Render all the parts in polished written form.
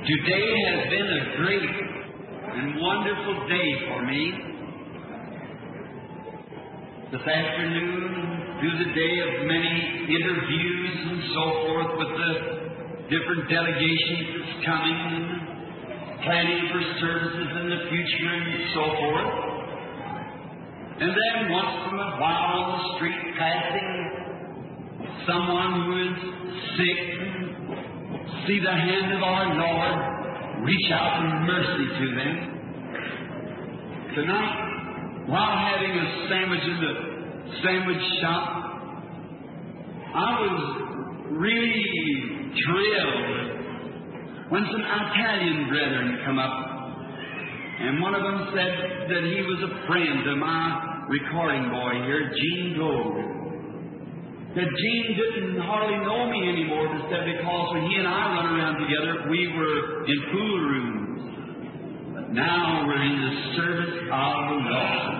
Today has been a great and wonderful day for me. This afternoon, through the day of many interviews and so forth with the different delegations that's coming and planning for services in the future and so forth. And then once in a while on the street passing someone who is sick, see the hand of our Lord reach out in mercy to them. Tonight, while having a sandwich in the sandwich shop, I was really thrilled when some Italian brethren come up, and one of them said that he was a friend of my recording boy here, Gene Gold. That Gene didn't hardly know me anymore, because when he and I run around together, we were in pool rooms. But now we're in the service of the Lord.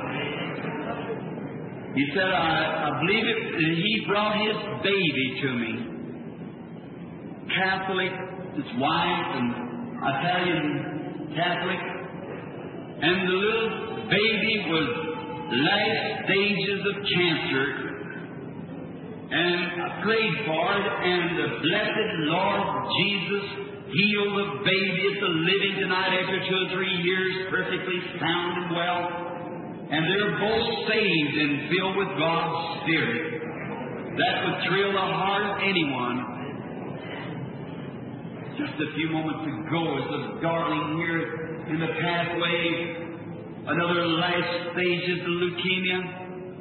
He said, I believe it, he brought his baby to me. Catholic, his wife, and Italian Catholic. And the little baby was last stages of cancer. And I prayed for it, and the blessed Lord Jesus healed the baby. It's living tonight after 2 or 3 years, perfectly sound and well. And they're both saved and filled with God's Spirit. That would thrill the heart of anyone. Just a few moments ago, as the darling here in the pathway, another last stages of leukemia.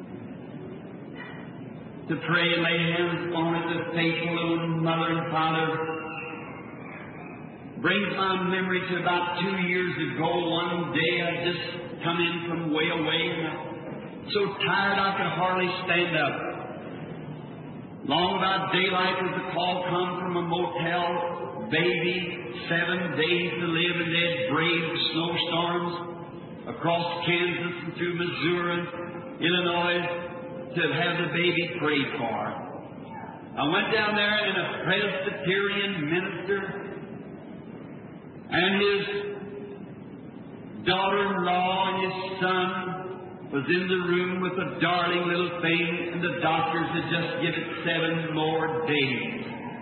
To pray and lay hands on it, the faithful little mother and father. Brings my memory to about 2 years ago. One day I just come in from way away, and I'm so tired I could hardly stand up. Long about daylight as the call come from a motel. Baby, 7 days to live, and they'd braved snowstorms across Kansas and through Missouri and Illinois to have the baby prayed for. I went down there, and a Presbyterian minister and his daughter-in-law and his son was in the room with a darling little thing, and the doctors had just given it 7 more days.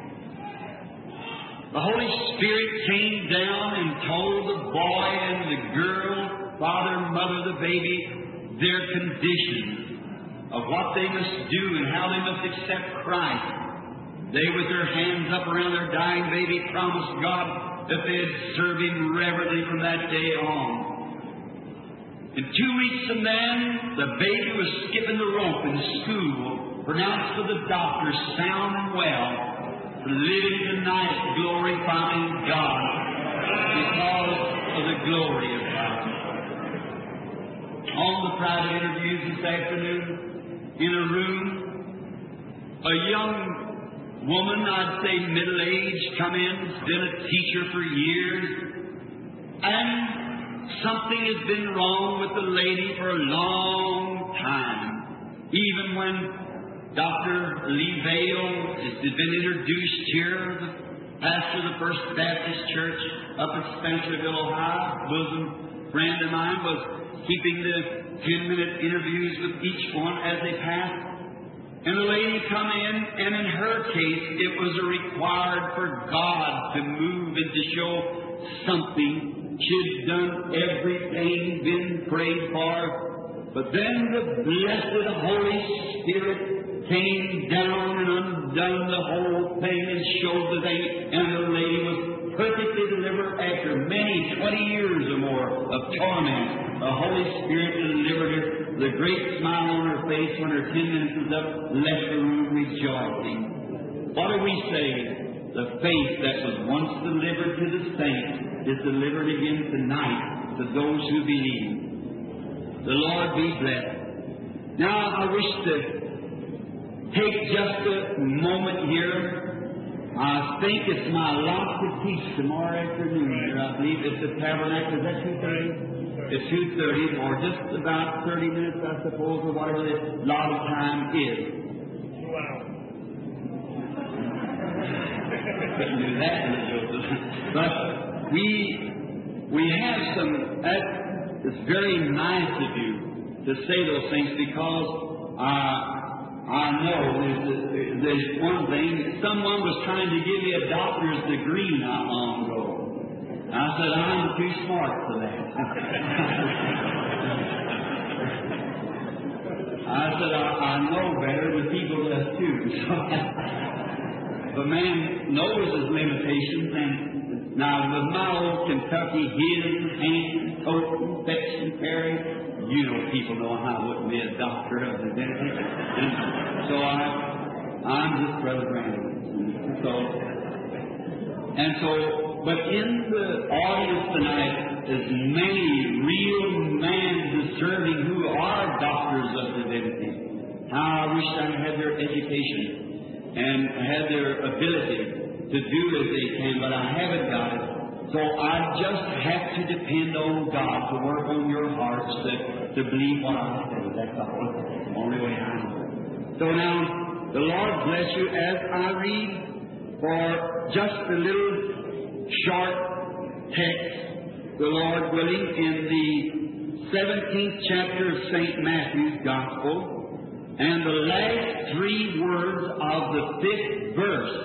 The Holy Spirit came down and told the boy and the girl, father and mother of the baby, their conditions of what they must do and how they must accept Christ. They, with their hands up around their dying baby, promised God that they'd serve Him reverently from that day on. In 2 weeks from then, the baby was skipping the rope in school, pronounced for the doctor sound and well, living tonight glorifying God because of the glory of God. On the private interviews this afternoon, in a room, a young woman, I'd say middle-aged, come in, has been a teacher for years, and something has been wrong with the lady for a long time. Even when Dr. Lee Vale has been introduced here, the pastor of the First Baptist Church up in Spencerville, Ohio, bosom friend of mine, was keeping the 10-minute interviews with each one as they passed. And the lady come in, and in her case, it was required for God to move and to show something. She'd done everything, been prayed for. But then the blessed Holy Spirit came down and undone the whole thing and showed the thing. And the lady was perfectly delivered after many 20 years or more of torment. The Holy Spirit delivered her, the great smile on her face when her 10 minutes was up, left the room rejoicing. What do we say? The faith that was once delivered to the saints is delivered again tonight to those who believe. The Lord be blessed. Now I wish to take just a moment here. I think it's my lot to teach tomorrow afternoon here. I believe it's the Tabernacle. Is that 2:30? It's 2:30, or just about 30 minutes, I suppose, or whatever the lot of time is. Wow. Couldn't do that, Joseph. But we have some. It's very nice of you to say those things, because I know there's one thing. Someone was trying to give me a doctor's degree not long ago. I said, I'm too smart for that. I said, I know better, but people does too. But man knows his limitations, and now with my old Kentucky hidden, hand, total, section, carry, you know, people know how I wouldn't be a doctor of divinity. And so I'm just Brother Brandon. But in the audience tonight is many real men deserving who are doctors of divinity. How I wish I had their education and had their ability to do as they can, but I haven't got it. So I just have to depend on God to work on your hearts to believe what I say. That's the only way I know. So now, the Lord bless you as I read for just a little short text, the Lord willing, in the 17th chapter of St. Matthew's Gospel, and the last 3 words of the 5th verse.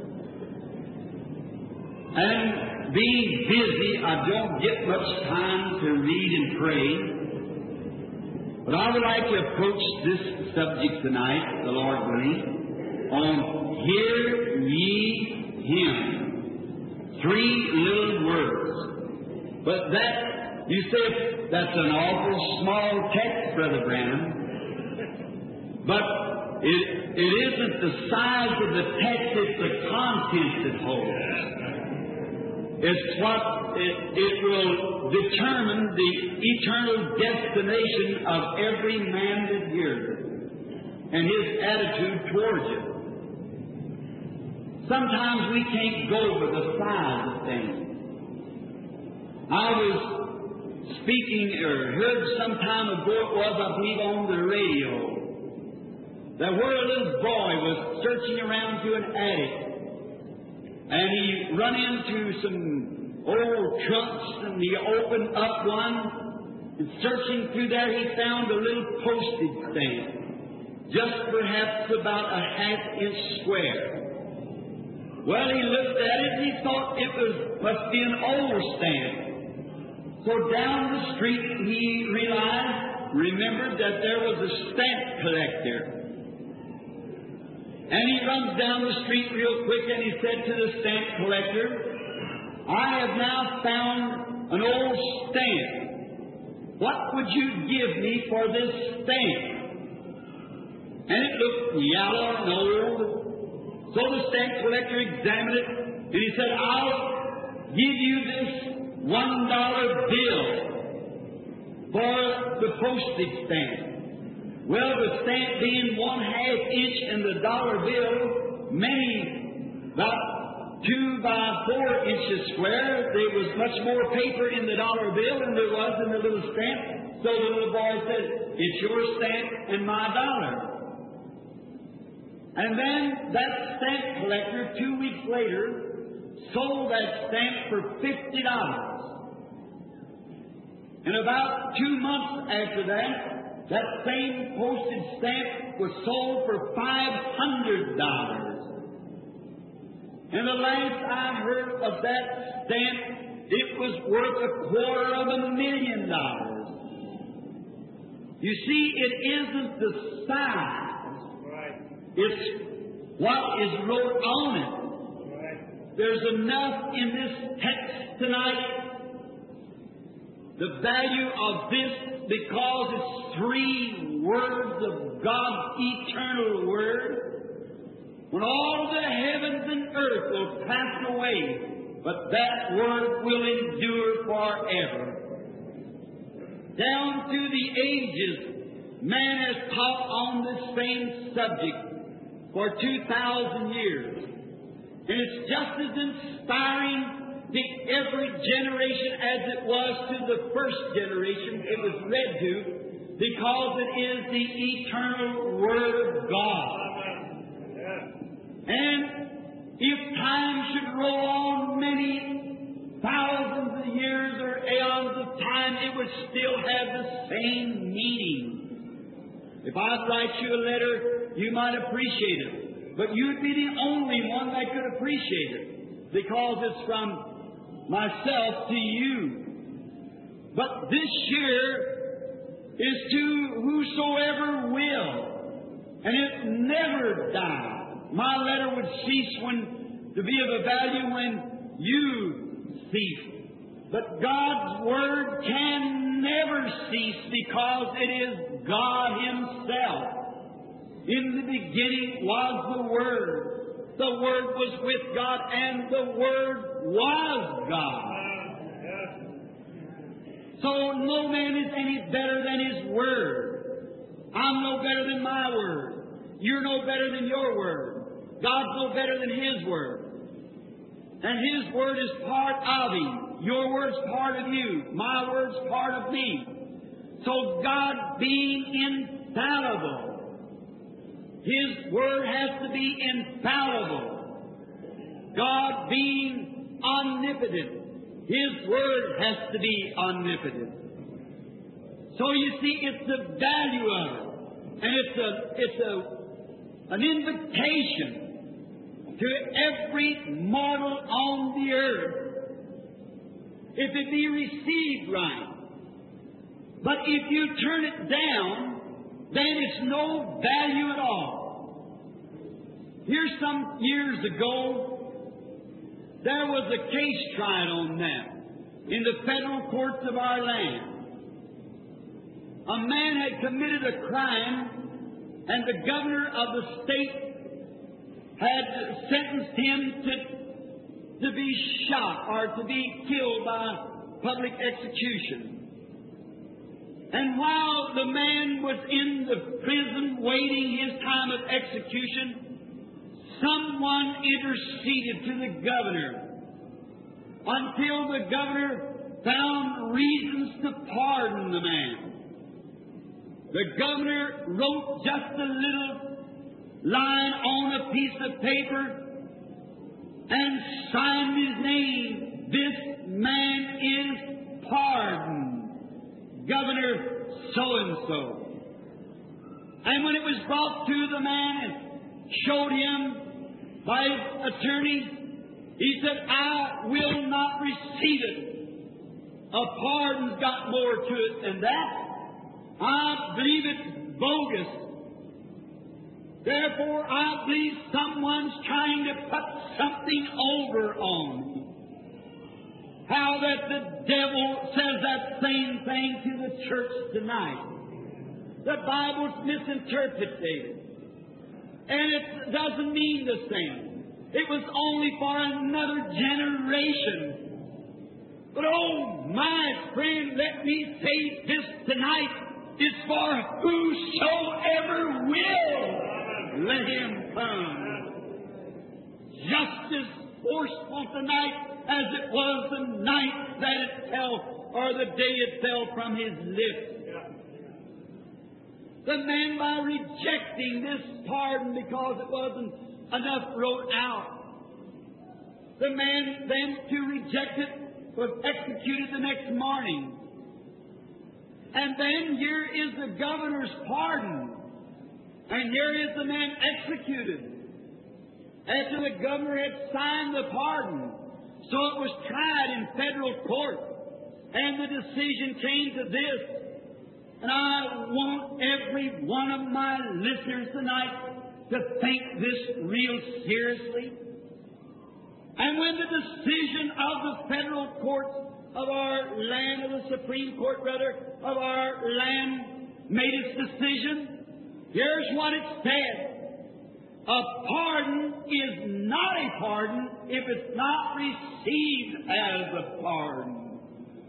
And being busy, I don't get much time to read and pray, but I would like to approach this subject tonight, the Lord willing, on Hear Ye Him. 3 little words. But that, you say, that's an awful small text, Brother Branham. But it isn't the size of the text, it's the content that holds. It's what it will determine the eternal destination of every man that hears it, and his attitude towards it. Sometimes we can't go with the size of things. I was speaking, or heard some time ago it was, I believe, on the radio, that where a little boy was searching around to an attic, and he run into some old trunks, and he opened up one, and searching through there he found a little postage stamp, just perhaps about a ½ inch square. Well, he looked at it and he thought it must be an old stamp. So down the street he remembered that there was a stamp collector. And he runs down the street real quick and he said to the stamp collector, I have now found an old stamp. What would you give me for this stamp? And it looked yellow and old. So the stamp collector examined it, and he said, I'll give you this $1 bill for the postage stamp. Well, the stamp being 1/2 inch in the dollar bill, about 2 by 4 inches square, there was much more paper in the dollar bill than there was in the little stamp. So the little boy said, it's your stamp and my dollar. And then that stamp collector, 2 weeks later, sold that stamp for $50. And about 2 months after that, that same postage stamp was sold for $500. And the last I heard of that stamp, it was worth $250,000. You see, it isn't the size. It's what is wrote on it. There's enough in this text tonight, the value of this, because it's 3 words of God's eternal Word. When all the heavens and earth will pass away, but that Word will endure forever. Down through the ages, man has taught on this same subject for 2,000 years. And it's just as inspiring to every generation as it was to the first generation it was read to, because it is the eternal Word of God. And if time should roll on many thousands time, it would still have the same meaning. If I'd write you a letter, you might appreciate it. But you'd be the only one that could appreciate it, because it's from myself to you. But this here is to whosoever will, and it never dies. My letter would cease to be of a value when you cease. But God's Word can never cease, because it is God Himself. In the beginning was the Word. The Word was with God, and the Word was God. So no man is any better than his Word. I'm no better than my Word. You're no better than your Word. God's no better than His Word. And His Word is part of Him. Your Word's part of you. My Word's part of me. So God being infallible, His Word has to be infallible. God being omnipotent, His Word has to be omnipotent. So you see, it's the value of it. And it's an invitation to every mortal on the earth, if it be received right. But if you turn it down, then it's no value at all. Here's some years ago, there was a case tried on that in the federal courts of our land. A man had committed a crime, and the governor of the state had sentenced him to be shot or to be killed by public execution. And while the man was in the prison waiting his time of execution, someone interceded to the governor until the governor found reasons to pardon the man. The governor wrote just a little line on a piece of paper and signed his name. This man is pardoned. Governor so-and-so. And when it was brought to the man and showed him by his attorney, he said, I will not receive it. A pardon's got more to it than that. I believe it's bogus. Therefore, I believe someone's trying to put something over on me. How that the devil says that same thing to the church tonight. The Bible's misinterpreted. And it doesn't mean the same. It was only for another generation. But oh, my friend, let me say this tonight. It's for whosoever will, let him come. Just as forceful tonight as it was the night that it fell, or the day it fell from his lips. The man, by rejecting this pardon because it wasn't enough wrote out, the man then to reject it was executed the next morning. And then here is the governor's pardon. And here is the man executed after the governor had signed the pardon. So it was tried in federal court, and the decision came to this. And I want every one of my listeners tonight to think this real seriously. And when the decision of the federal courts of our land, of the Supreme Court, rather, of our land made its decision, here's what it said. A pardon is not a pardon if it's not received as a pardon.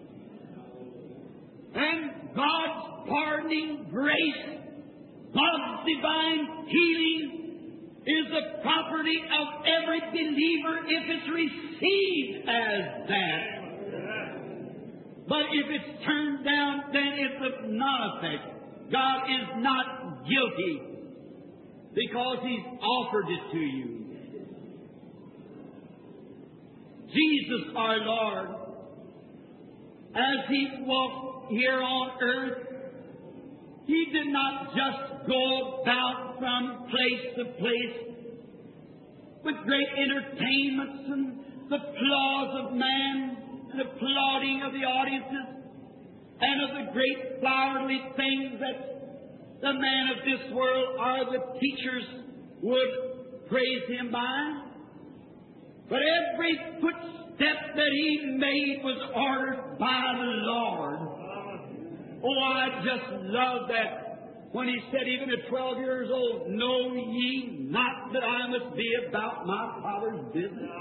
And God's pardoning grace, God's divine healing, is the property of every believer if it's received as that. But if it's turned down, then it's of none effect. God is not guilty, because He's offered it to you. Jesus our Lord as He walked here on earth, He did not just go about from place to place with great entertainments and the applause of man and applauding of the audiences and of the great flowery things that the man of this world or the teachers would praise Him by. But every footstep that He made was ordered by the Lord. Oh, I just love that when He said, even at 12 years old, know ye not that I must be about my Father's business?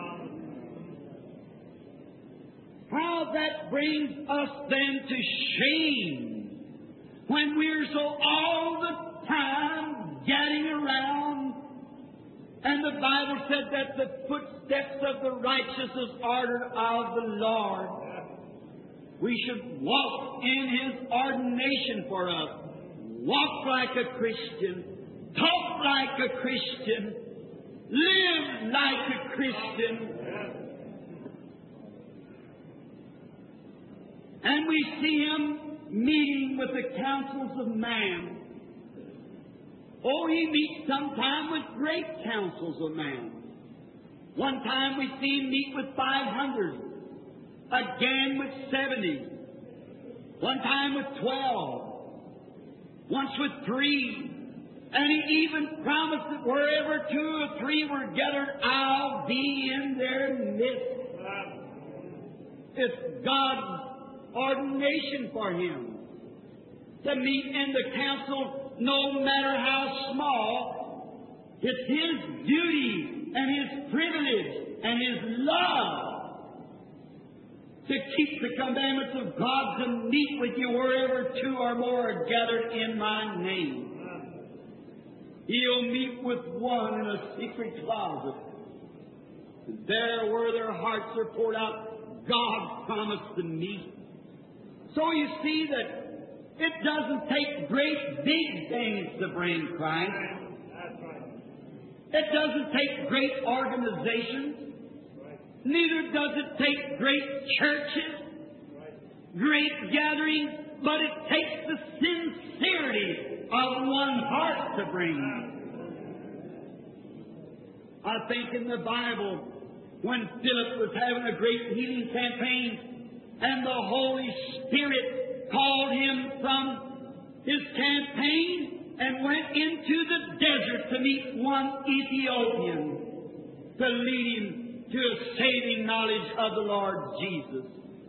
How that brings us then to shame when we're so all the time gadding around. And the Bible said that the footsteps of the righteous is ordered of the Lord. We should walk in His ordination for us. Walk like a Christian. Talk like a Christian. Live like a Christian. And we see Him meeting with the counsels of man. Oh, He meets sometime with great counsels of man. One time we see Him meet with 500. Again with 70. One time with 12. Once with 3. And He even promised that wherever 2 or 3 were gathered, I'll be in their midst. It's God's ordination for Him to meet in the council, no matter how small. It's His duty and His privilege and His love to keep the commandments of God, to meet with you wherever 2 or more are gathered in my name. He'll meet with one in a secret closet. There where their hearts are poured out, God promised to meet. So you see that it doesn't take great big things to bring Christ. It doesn't take great organizations. Neither does it take great churches, great gatherings, but it takes the sincerity of one heart to bring them. I think in the Bible, when Philip was having a great healing campaign, and the Holy Spirit called him from his campaign and went into the desert to meet one Ethiopian to lead him to a saving knowledge of the Lord Jesus.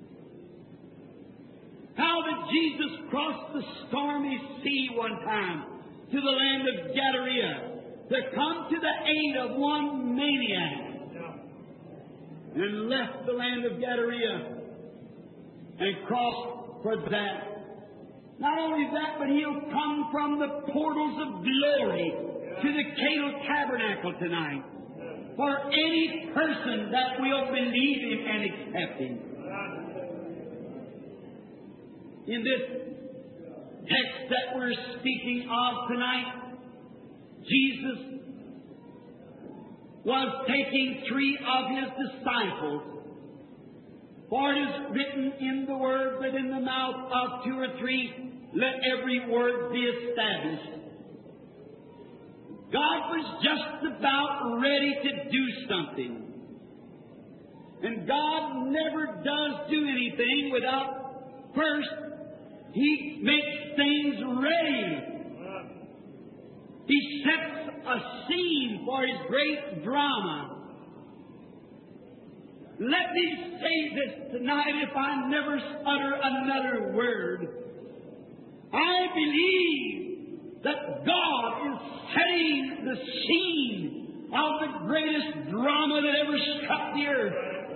How did Jesus cross the stormy sea one time to the land of Gadara to come to the aid of one maniac, and left the land of Gadara and crossed for that? Not only that, but He'll come from the portals of glory to the Cato Tabernacle tonight for any person that will believe Him and accept Him. In this text that we're speaking of tonight, Jesus was taking 3 of His disciples. For it is written in the Word that in the mouth of 2 or 3, let every word be established. God was just about ready to do something. And God never does do anything without first He makes things ready. He sets a scene for His great drama. Let me say this tonight, if I never utter another word. I believe that God is setting the scene of the greatest drama that ever struck the earth.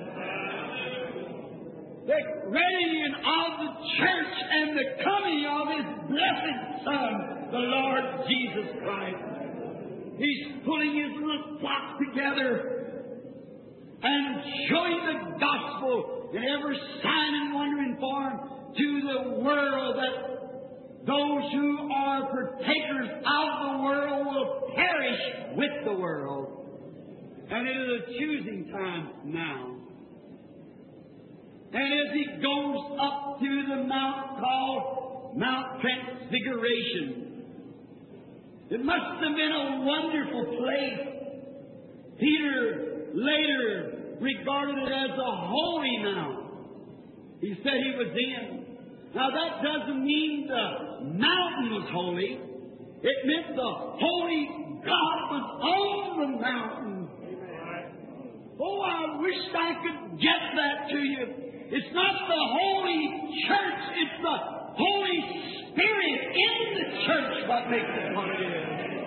The reign of the church and the coming of His blessed Son, the Lord Jesus Christ. He's pulling His little flock together and showing the gospel in every sign and wonder and form to the world, that those who are partakers of the world will perish with the world. And it is a choosing time now. And as he goes up to the mount called Mount Transfiguration, it must have been a wonderful place. Peter later regarded it as a holy mount. He said he was in. Now that doesn't mean the mountain was holy. It meant the holy God was on the mountain. Oh, I wish I could get that to you. It's not the holy church, it's the Holy Spirit in the church what makes it what it is.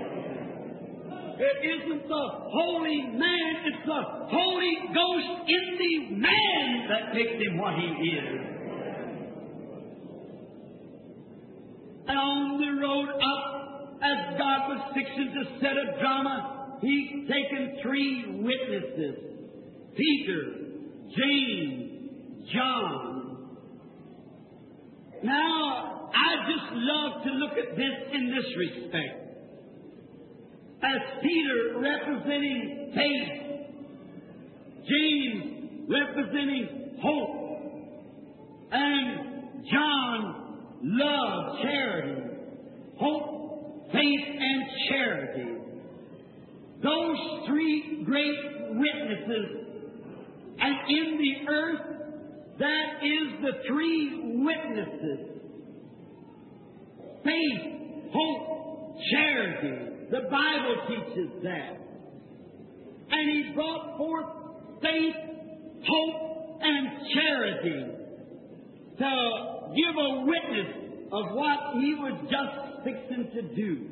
It isn't the holy man, it's the Holy Ghost in the man that makes him what he is. And on the road up, as God was fixing to set a drama, He's taken three witnesses: Peter, James, John. Now, I just love to look at this in this respect. As Peter representing faith, James representing hope, and John love, charity, hope, faith, and charity. Those three great witnesses, and in the earth, that is the three witnesses: faith, hope, charity. The Bible teaches that. And He brought forth faith, hope, and charity to give a witness of what He was just fixing to do.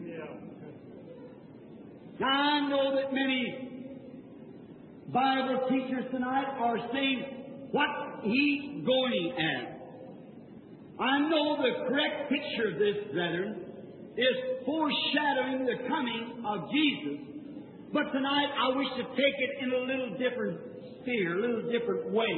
Now, I know that many Bible teachers tonight are saying what He's going at. I know the correct picture of this, brethren, is foreshadowing the coming of Jesus. But tonight I wish to take it in a little different sphere, a little different way.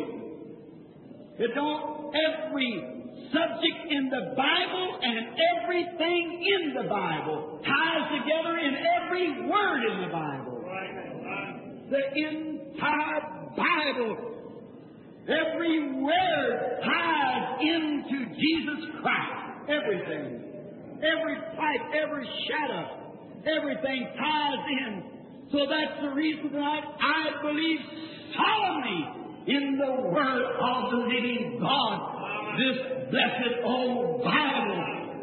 Every subject in the Bible and everything in the Bible ties together in every word in the Bible. The entire Bible, every word ties into Jesus Christ. Everything. Every type, every shadow, everything ties in. So that's the reason tonight I believe solemnly in the Word of the living God, this blessed old Bible.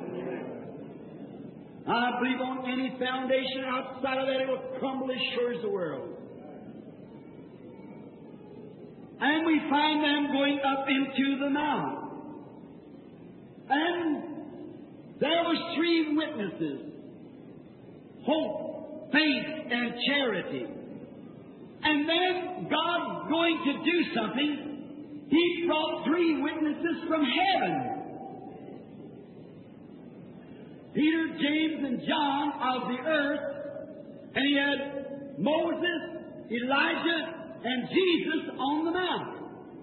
I believe on any foundation outside of that it will crumble as sure as the world. And we find them going up into the mount. And there was three witnesses: hope, faith, and charity. And then God's going to do something. He brought three witnesses from heaven: Peter, James, and John of the earth. And He had Moses, Elijah, and Jesus on the mount.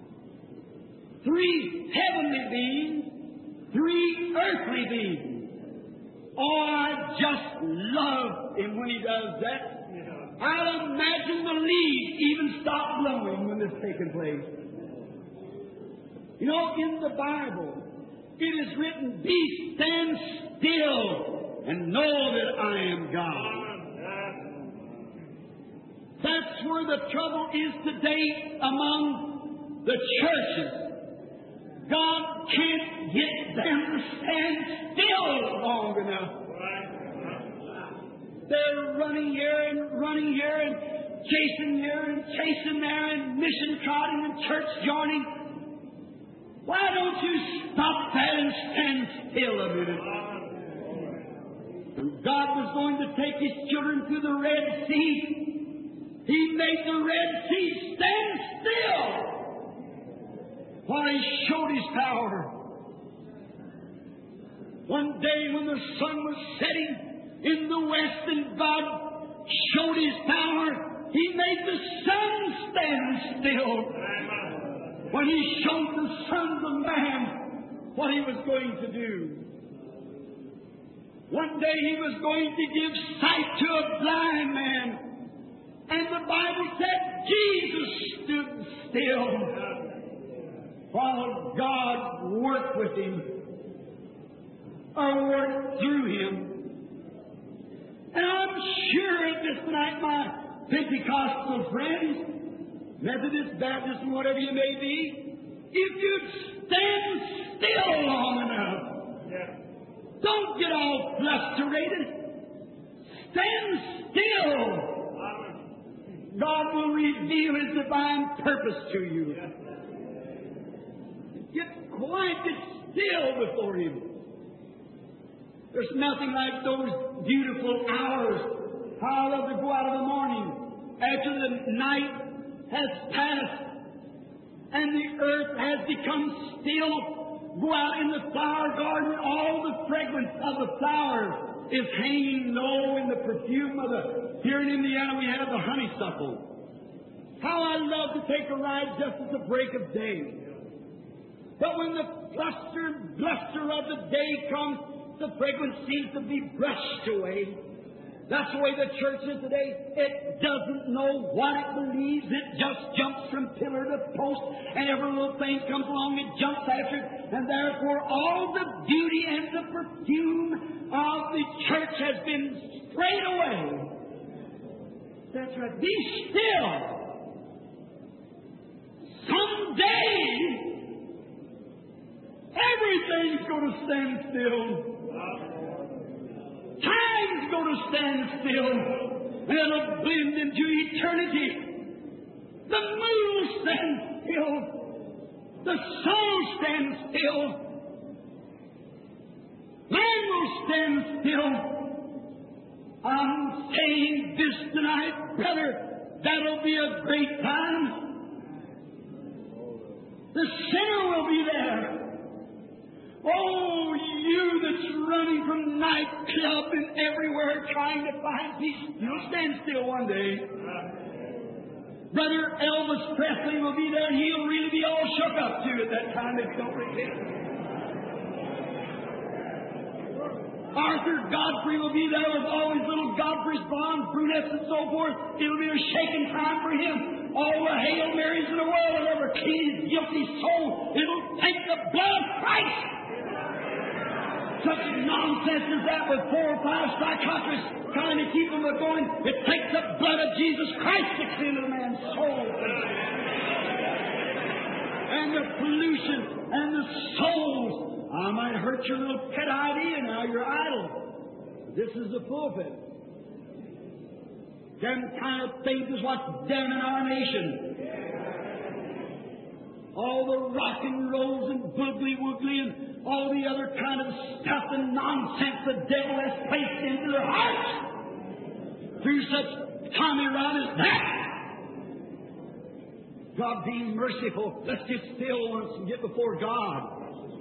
Three heavenly beings, three earthly beings. Oh, I just love Him when He does that. I'll imagine the leaves even stop blowing when this is taking place. You know, in the Bible, it is written, "Stand still and know that I am God." That's where the trouble is today among the churches. God can't get them to stand still long enough. They're running here and chasing here and chasing there and mission trotting and church joining. Why don't you stop that and stand still a minute? When God was going to take His children through the Red Sea, He made the Red Sea stand still while He showed His power. One day when the sun was setting in the west and God showed His power, He made the sun stand still when He showed the sons of man what He was going to do. One day He was going to give sight to a blind man, and the Bible said Jesus stood still. while God worked with him or worked through him. And I'm sure this night, my Pentecostal friends, Methodist, Baptist, and whatever you may be, if you'd stand still long enough, don't get all frustrated. Stand still. God will reveal His divine purpose to you. Get quiet, get still before Him. There's nothing like those beautiful hours. How I love to go out of the morning after the night has passed and the earth has become still. Go out in the flower garden, all the fragrance of the flowers is hanging low in the perfume of the... Here in Indiana we have the honeysuckle. How I love to take a ride just at the break of day. But when the bluster of the day comes, the fragrance seems to be brushed away. That's the way the church is today. It doesn't know what it believes. It just jumps from pillar to post, and every little thing comes along, it jumps after it. And therefore, all the beauty and the perfume of the church has been sprayed away. That's right. Be still. Someday, everything's going to stand still. Time's going to stand still, and it'll blend into eternity. The moon will stand still. The soul stands still. Man will stand still. I'm saying this tonight, brother, that'll be a great time. The sinner will be there. Oh, you that's running from nightclub and everywhere trying to find peace, you'll stand still one day. Brother Elvis Presley will be there, and he'll really be all shook up too at that time if you don't repent. Arthur Godfrey will be there with all his little Godfrey's bonds, brunettes, and so forth. It'll be a shaking time for him. All the Hail Marys in the world will ever clean his guilty soul. It'll take the blood of Christ. Such nonsense as that with 4 or 5 psychiatrists trying to keep them going. It takes the blood of Jesus Christ to clean a man's soul. And the pollution and the souls. I might hurt your little pet idea now, your idol. This is the pulpit. Them kind of things is what's damning our nation. All the rock and rolls and boogly-woogly and all the other kind of stuff and nonsense the devil has placed into their hearts through such Tommy Rod as that. God be merciful. Let's get still once and get before God.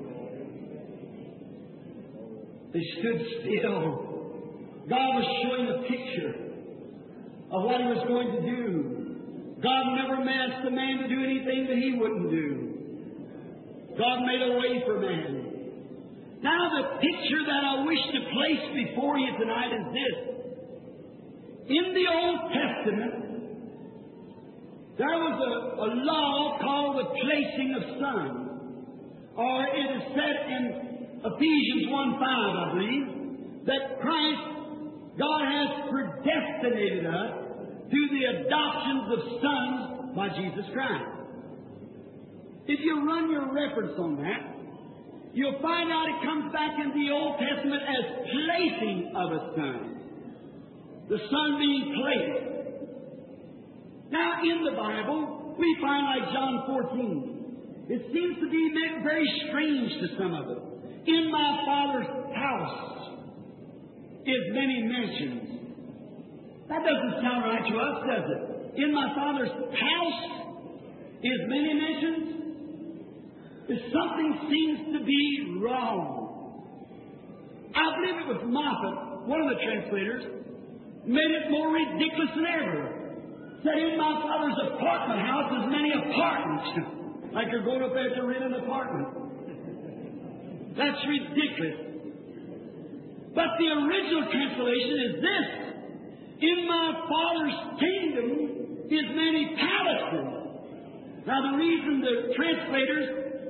They stood still. God was showing a picture of what He was going to do. God never asked a man to do anything that He wouldn't do. God made a way for man. Now the picture that I wish to place before you tonight is this. In the Old Testament, there was a law called the placing of sons. Or it is said in Ephesians 1:5, I believe, that Christ, God has predestinated us to the adoptions of sons by Jesus Christ. If you run your reference on that, you'll find out it comes back in the Old Testament as placing of a son. The son being placed. Now in the Bible, we find like John 14. It seems to be very strange to some of it. In my Father's house is many mansions. That doesn't sound right to us, does it? In my Father's house is many mansions. If something seems to be wrong. I believe it was Moffat, one of the translators, made it more ridiculous than ever. Said in my Father's apartment house is many apartments. Like you're going up there to rent an apartment. That's ridiculous. But the original translation is this. In my Father's kingdom is many palaces. Now the reason the translators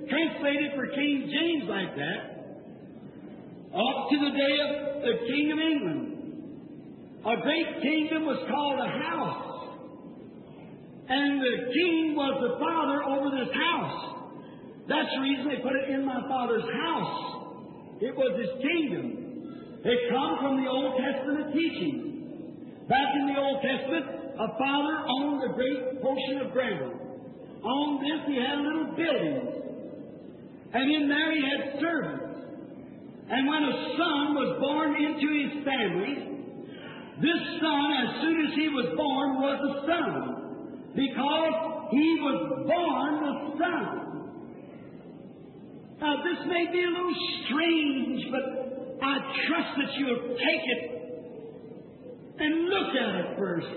translated for King James like that up to the day of the King of England. A great kingdom was called a house, and the king was the father over this house. That's the reason they put it in my Father's house. It was his kingdom. It come from the Old Testament teaching. Back in the Old Testament, a father owned a great portion of ground. On this, he had little buildings. And in there, he had servants. And when a son was born into his family, this son, as soon as he was born, was a son. Because he was born a son. Now, this may be a little strange, but I trust that you'll take it and look at it first.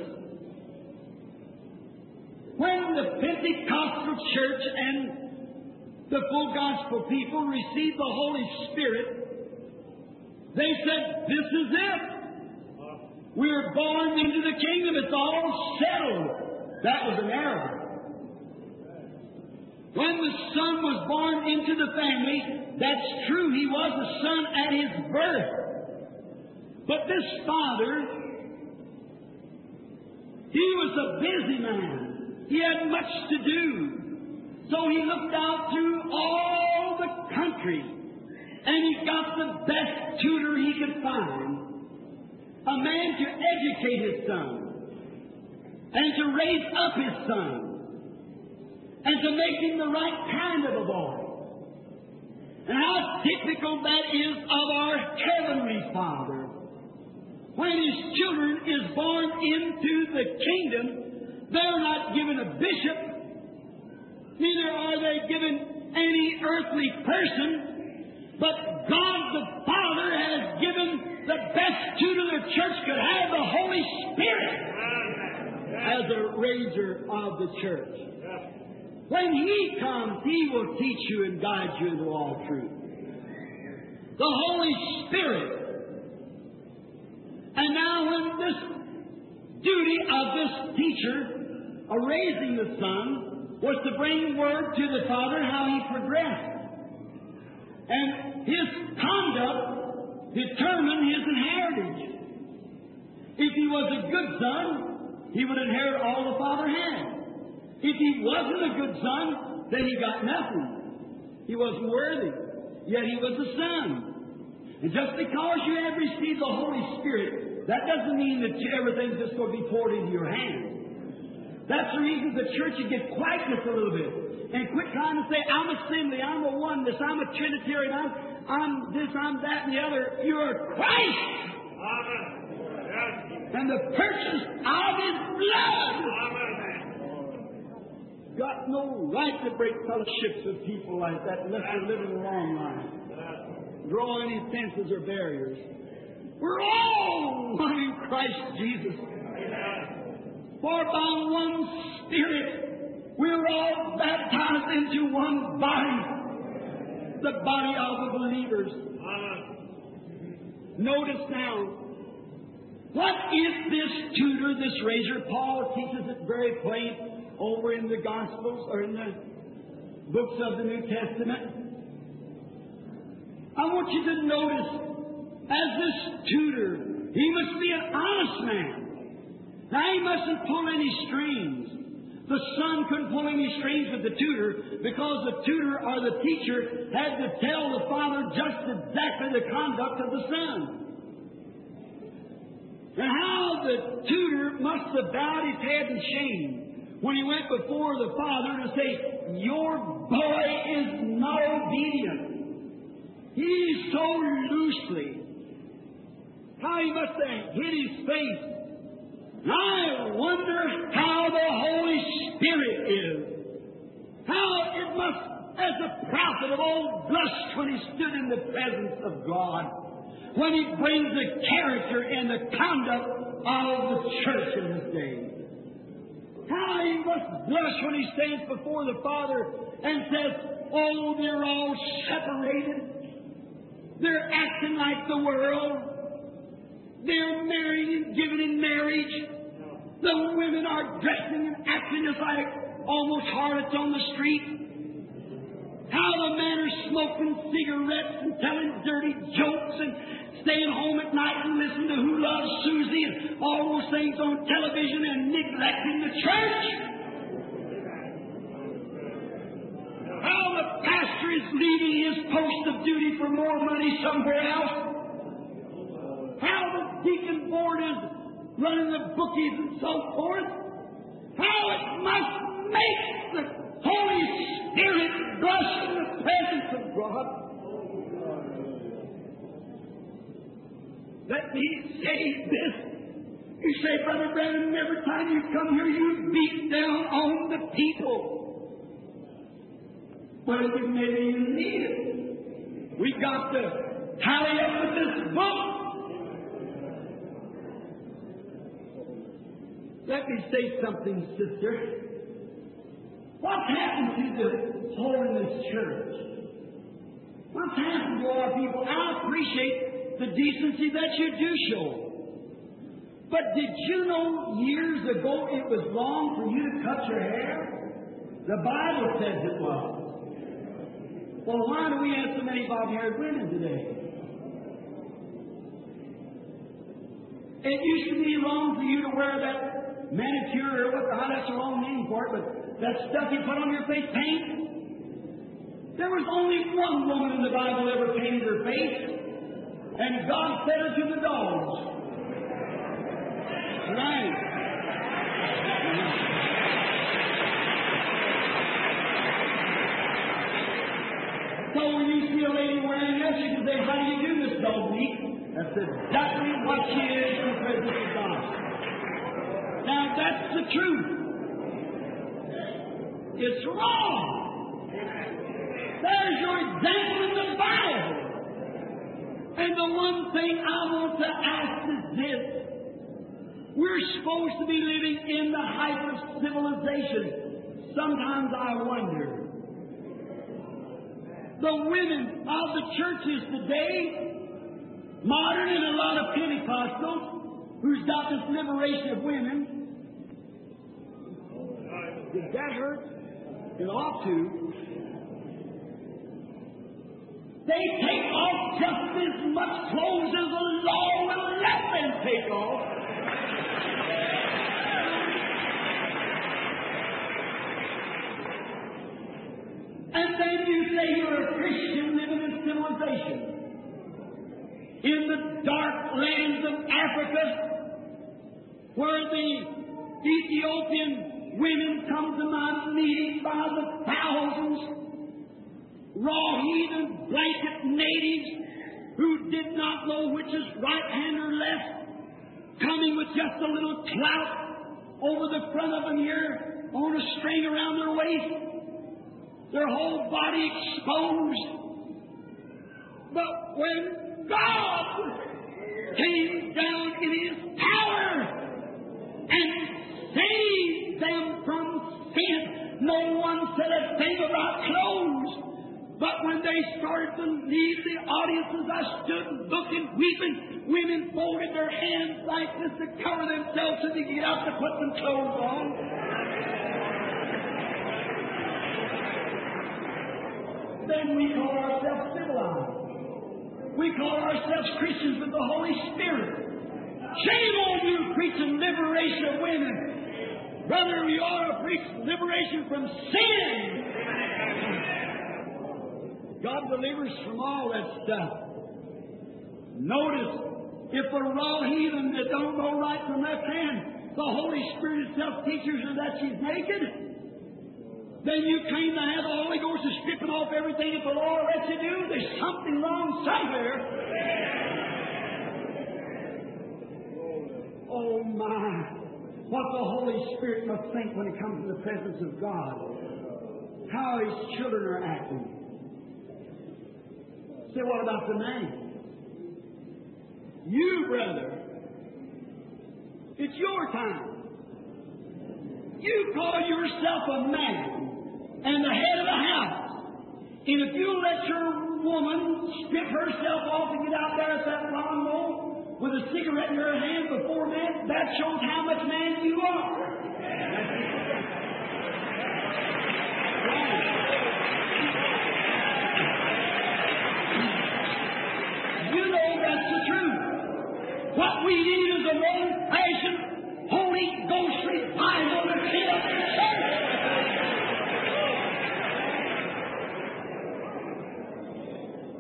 When the Pentecostal church and the full gospel people received the Holy Spirit, they said, this is it. We're born into the kingdom. It's all settled. That was an error. When the son was born into the family, that's true. He was a son at his birth. But this father, he was a busy man. He had much to do. So he looked out through all the country, and he got the best tutor he could find. A man to educate his son, and to raise up his son, and to make him the right kind of a boy. And how typical that is of our Heavenly Father. When His children is born into the kingdom, they're not given a bishop, neither are they given any earthly person, but God the Father has given the best tutor the church could have, the Holy Spirit, as a raiser of the church. When He comes, He will teach you and guide you into all truth. The Holy Spirit. And now when this duty of this teacher, of raising the son, was to bring word to the father how he progressed. And his conduct determined his inheritance. If he was a good son, he would inherit all the father had. If he wasn't a good son, then he got nothing. He wasn't worthy. Yet he was a son. And just because you have received the Holy Spirit, that doesn't mean that everything's just going to be poured into your hand. That's the reason the church should get quietness a little bit. And quit trying to say, I'm assembly, I'm a oneness, I'm a Trinitarian, I'm this, I'm that, and the other. You're Christ! Amen. And the purchase of His blood! Amen. Got no right to break fellowships with people like that unless they're living a long life. Draw any fences or barriers. We're all one in Christ Jesus. For by one Spirit we're all baptized into one body, the body of the believers. Notice now, what is this tutor, this raiser? Paul teaches it very plain over in the Gospels or in the books of the New Testament. I want you to notice, as this tutor, he must be an honest man. Now, he mustn't pull any strings. The son couldn't pull any strings with the tutor because the tutor or the teacher had to tell the father just exactly the conduct of the son. And how the tutor must have bowed his head in shame when he went before the father to say, your boy is not obedient. He's so loosely. How he must have hid his face. And I wonder how the Holy Spirit is. How it must, as a prophet of old, blushed when he stood in the presence of God. When he brings the character and the conduct of the church in this day. How he must blush when he stands before the Father and says, oh, they're all separated. They're acting like the world. They're marrying and giving in marriage. The women are dressing and acting just like almost harlots on the street. How the smoking cigarettes and telling dirty jokes and staying home at night and listening to Who Loves Susie and all those things on television and neglecting the church. How the pastor is leaving his post of duty for more money somewhere else. How the deacon board is running the bookies and so forth. How it must make the Holy Spirit blush in the presence of God. Let me say this. You say, Brother Branham, every time you come here, you beat down on the people. Well, maybe you need it. We got to tally up with this book. Let me say something, sister. What's happened to the soul in this church? What's happened to our people? I appreciate the decency that you do show. But did you know years ago it was wrong for you to cut your hair? The Bible says it was. Well, why do we have so many bob-haired women today? It used to be wrong for you to wear that manicure, or that's the wrong name for it, but that stuff you put on your face, paint. There was only one woman in the Bible ever painted her face, and God fed her to the dogs. Right. So when you see a lady wearing this, you can say, how do you do this, dog meat? That's exactly what she is in the presence of God. Now, that's the truth. It's wrong. There's your example in the Bible. And the one thing I want to ask is this. We're supposed to be living in the height of civilization. Sometimes I wonder. The women of the churches today, modern and a lot of Pentecostals, who's got this liberation of women. Did that hurt? It ought to. They take off just as much clothes as the law will let them take off. And then you say you're a Christian living in civilization. In the dark lands of Africa, where the Ethiopian women come to my meetings by the thousands, raw heathen blanket natives who did not know which is right hand or left, coming with just a little clout over the front of them here on a string around their waist. Their whole body exposed. But when God came down in His power and saved them from sin, no one said a thing about clothes. But when they started to leave the audiences, I stood looking, weeping. Women folded their hands like this to cover themselves so they could get out to put some clothes on. Then we call ourselves civilized. We call ourselves Christians with the Holy Spirit. Shame on you preaching liberation of women. Brother, you ought to preach liberation from sin. God delivers from all that stuff. Notice, if a raw heathen that don't know right from left hand, the Holy Spirit itself teaches her that she's naked, then you claim to have the Holy Ghost is stripping off everything that the Lord lets you do. There's something wrong somewhere. Oh my! What the Holy Spirit must think when it comes to the presence of God. How His children are acting. Say, what about the man? You, brother, it's your time. You call yourself a man and the head of the house. And if you let your woman strip herself off and get out there at that lawnmower with a cigarette in her hand before men, that shows how much man you are.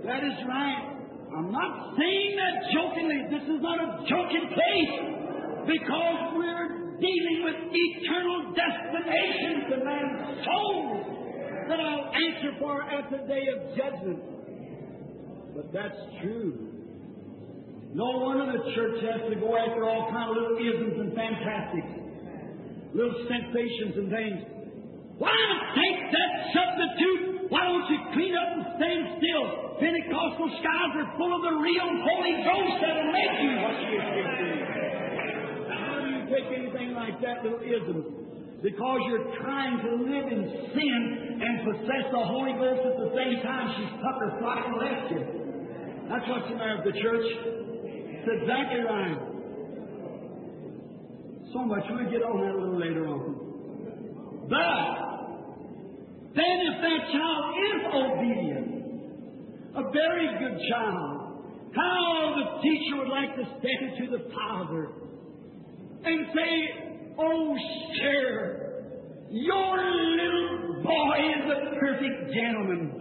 That is right. I'm not saying that jokingly. This is not a joking place, because we're dealing with eternal destinations of man's soul that I'll answer for at the day of judgment. But that's true. No wonder the church has to go after all kind of little isms and fantastics, little sensations and things. Why not take that substitute? Why don't you clean up and stand still? Pentecostal skies are full of the real Holy Ghost that'll make you what you think to. How do you take anything like that, little isms? Because you're trying to live in sin and possess the Holy Ghost at the same time. She's pucker fly and left you. That's what's the matter with the church. It's exactly right. So much. We'll get on that a little later on. But then if that child is obedient, a very good child, how the teacher would like to step into the father and say, "Oh, sir, your little boy is a perfect gentleman.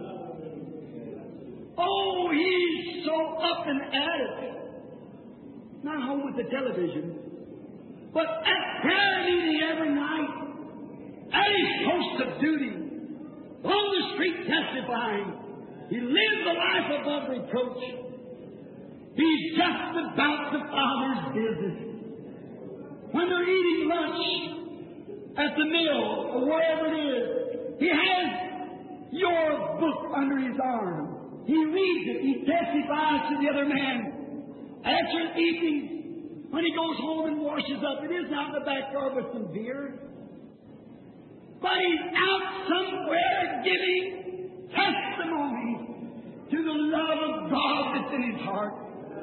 Oh, he's so up and at it." Not home with the television, but at prayer meeting every night, at his post of duty, on the street testifying. He lives a life above reproach. He's just about the Father's business. When they're eating lunch at the mill or wherever it is, he has your book under his arm. He reads it. He testifies to the other man. After evening, when he goes home and washes up, it isn't out in the backyard with some beer, but he's out somewhere giving testimony to the love of God that's in his heart.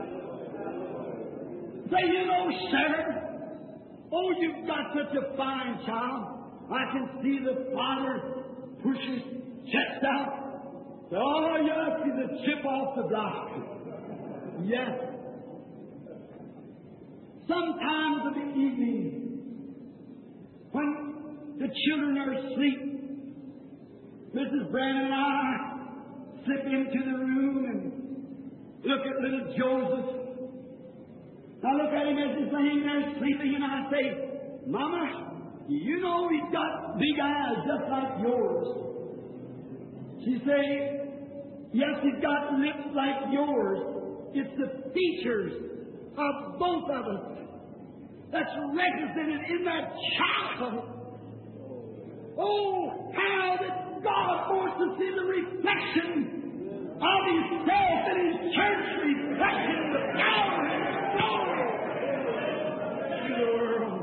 Say, "You know, sir, oh, you've got such a fine child. I can see the father push his chest out. Oh, yes, he's a chip off the block." Yes. Sometimes in the evening, when the children are asleep, Mrs. Brandon and I slip into the room and look at little Joseph. I look at him as he's laying there sleeping, and I say, "Mama, you know he's got big eyes just like yours." She say, "Yes, he's got lips like yours. It's the features of both of us that's represented in that child." Oh, how that God wants to see the reflection of Himself in His church, reflection of the power of His soul to the world.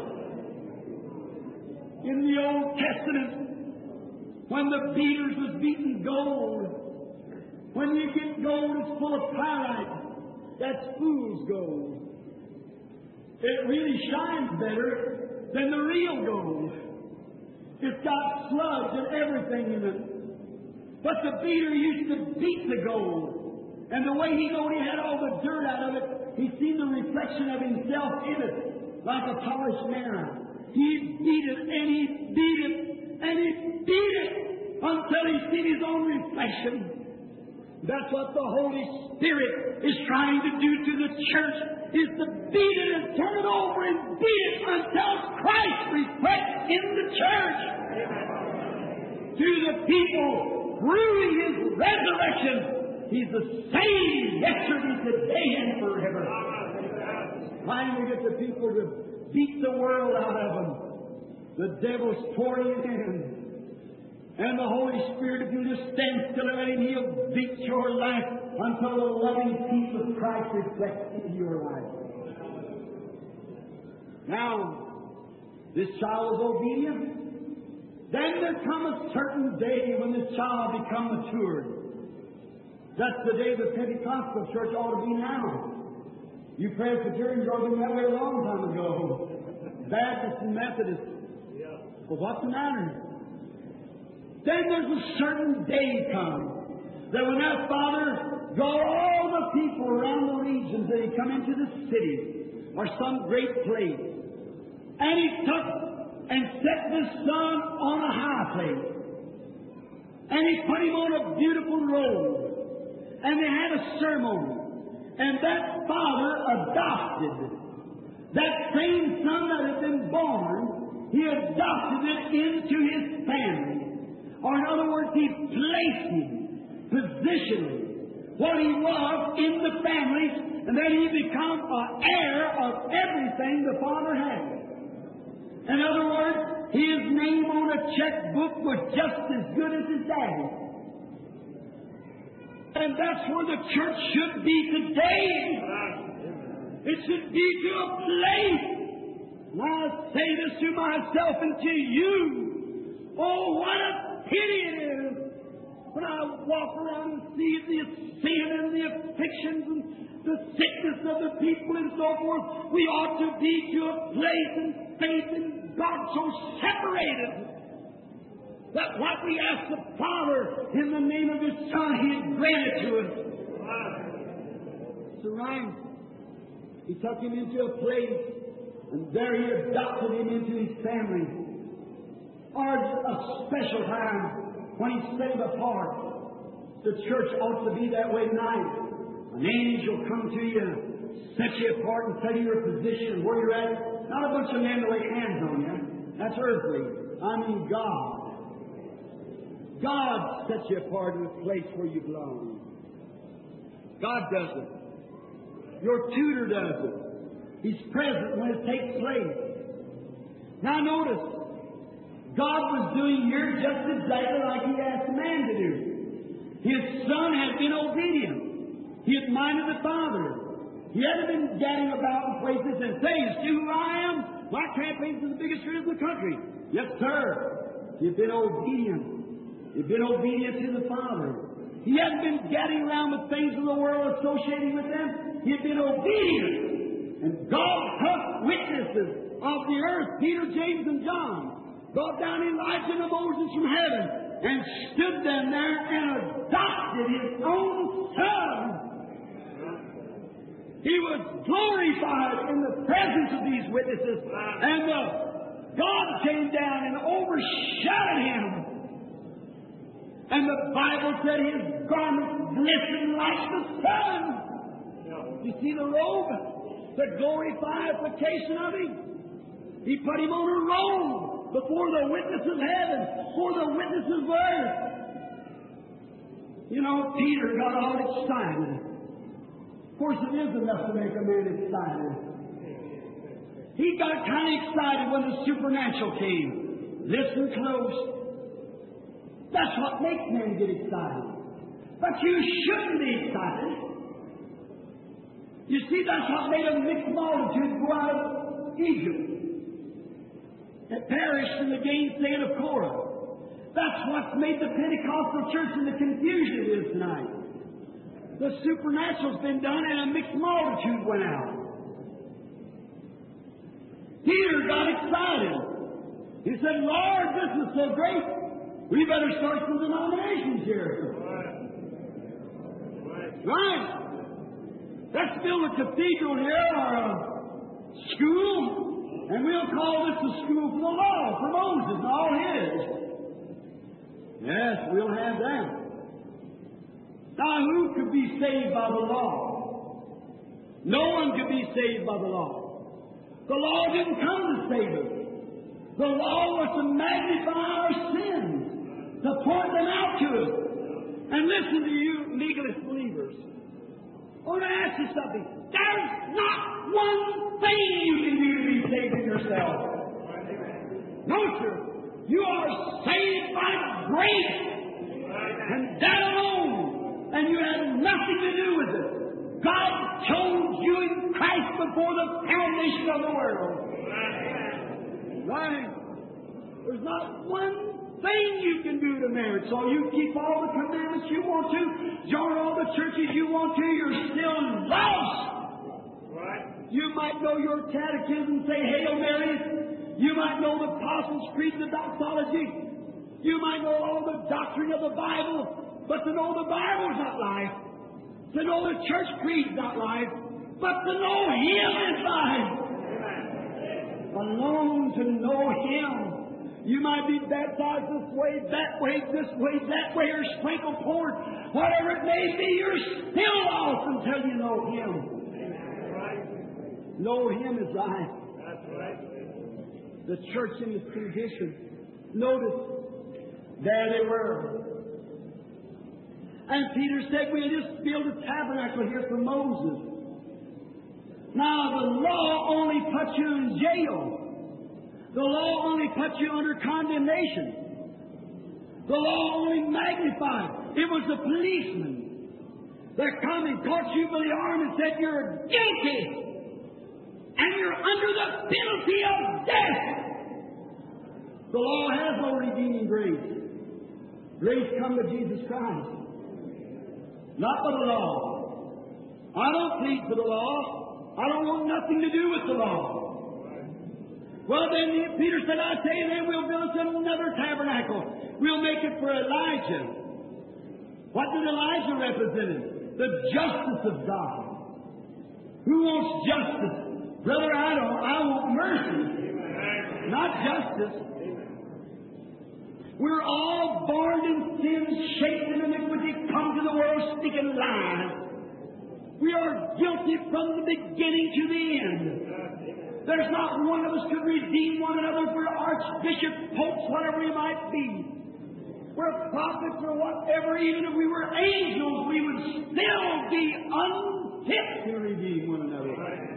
In the Old Testament, when the beaters was beating gold, when you get gold that's full of pyrite, that's fool's gold. It really shines better than the real gold. It's got slugs and everything in it. But the beater used to beat the gold. And the way he knowed he had all the dirt out of it, he seen the reflection of himself in it, like a polished mirror. He beat it, and he beat it, and he beat it until he seen his own reflection. That's what the Holy Spirit is trying to do to the church, is to beat it and turn it over and beat it until Christ reflects in the church. To the people, through His resurrection, He's the same yesterday, today, and forever. Trying to get the people to beat the world out of them. The devil's pouring it in. And the Holy Spirit, if you just stand still and let Him, He'll beat your life until the loving peace of Christ reflects in your life. Now, this child was obedient. Then there comes a certain day when this child becomes matured. That's the day the Pentecostal church ought to be now. You Presbyterians ought to be that way a long time ago. Baptists and Methodists. Well, what's the matter? Then there's a certain day comes that when that father got all the people around the regions that he come into the city or some great place, and he took and set this son on a high place, and he put him on a beautiful road, And they had a ceremony. And that father adopted that same son that had been born. He adopted it into his family. Or in other words, he placed him positionally what he was in the family, and then he became an heir of everything the father had. In other words, his name on a checkbook was just as good as his daddy's. And that's where the church should be today. It should be to a place. And I say this to myself and to you. Oh, what a pity it is when I walk around and see the sin and the afflictions and the sickness of the people and so forth. We ought to be to a place in faith in God so separated that what we ask the Father in the name of His Son, He granted to us. So Ryan, He took him into a place, and there He adopted him into His family. Or a special time when He's set apart. The church ought to be that way tonight. An angel come to you, set you apart, and tell you your position, where you're at. Not a bunch of men to lay hands on you. That's earthly. I mean God. God sets you apart in a place where you belong. God does it. Your tutor does it. He's present when it takes place. Now notice, God was doing here just exactly like He asked man to do. His Son had been obedient. He had minded the Father. He hadn't been gadding about in places and saying, "See who I am? My campaign's the biggest church in the country." Yes, sir. You've been obedient. You've been obedient to the Father. He hadn't been gadding around with things of the world, associating with them. He had been obedient. And God took witnesses of the earth, Peter, James, and John, brought down Elijah and Moses from heaven, and stood them there and adopted His own Son. He was glorified in the presence of these witnesses, and God came down and overshadowed Him. And the Bible said His garments glistened like the sun. You see the robe? The glorification of Him. He put Him on a robe before the witnesses of heaven, before the witnesses of earth. You know, Peter got all excited. Of course, it is enough to make a man excited. He got kind of excited when the supernatural came. Listen close. That's what makes men get excited. But you shouldn't be excited. You see, that's what made a mixed multitude go out of Egypt. It perished in the gainsaying of Korah. That's what's made the Pentecostal church in the confusion it is tonight. The supernatural's been done and a mixed multitude went out. Peter got excited. He said, "Lord, this is so great. We better start some denominations here." Right. Let's build a cathedral here or a school, and we'll call this the school for the law, for Moses and all his. Yes, we'll have that. Now, who could be saved by the law? No one could be saved by the law. The law didn't come to save us. The law was to magnify our sins, to point them out to us. And listen to you, legalist believers. I want to ask you something. There's not one thing you can do to be saved in yourself. No, sir. You are saved by grace. And that alone. And you have nothing to do with it. God chose you in Christ before the foundation of the world. Right? There's not one thing you can do to merit. So you keep all the commandments you want to, join all the churches you want to, you're still lost. Right. You might know your catechism, say Hail Mary. You might know the Apostles' Creed, the doxology. You might know all the doctrine of the Bible, but to know the Bible is not life. To know the church creed is not life, but to know Him is life. Alone to know Him. You might be baptized this way, that way, or sprinkled forward. Whatever it may be, you're still lost until you know Him. Know Him as I. The church in its condition. Notice, there they were. And Peter said, we'll just build a tabernacle here for Moses. Now, the law only puts you in jail. The law only puts you under condemnation. The law only magnified. It was the policeman that come and caught you by the arm and said, you're guilty. And you're under the penalty of death. The law has no redeeming grace. Grace come to Jesus Christ. Not by the law. I don't plead for the law. I don't want nothing to do with the law. Well, then Peter said, I tell you, then we'll build us another tabernacle. We'll make it for Elijah. What did Elijah represent? The justice of God. Who wants justice? Brother, I don't. I want mercy. Not justice. We're all born in sin, shaped in iniquity, come to the world speaking lies. We are guilty from the beginning to the end. There's not one of us could redeem one another. We're archbishop, popes, whatever we might be. We're prophets or whatever. Even if we were angels, we would still be unfit to redeem one another.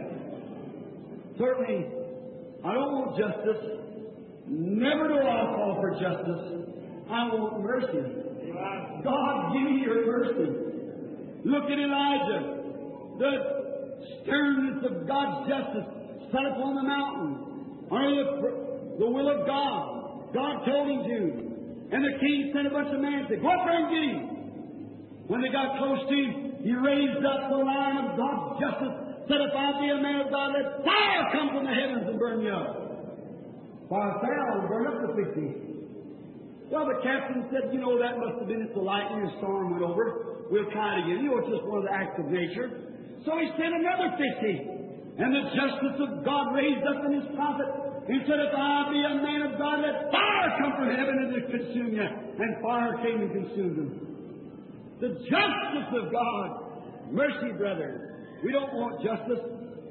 Certainly, I don't want justice. Never do I call for justice. I want mercy. God, give me your mercy. Look at Elijah. The sternness of God's justice set upon the mountain under the will of God. God told him to. And the king sent a bunch of men and said, go up there and get him. When they got close to him, he raised up the line of God's justice, said, if I be a man of God, let fire come from the heavens and burn you up. Fire fell and burned up the 50. Well, the captain said, you know, that must have been it's the lightning, the storm went over. We'll try it again. You know, it's just one of the acts of nature. So he sent another 50. And the justice of God raised up in his prophet. He said, if I be a man of God, let fire come from heaven and it consume you. And fire came and consumed him. The justice of God. Mercy, brother. We don't want justice.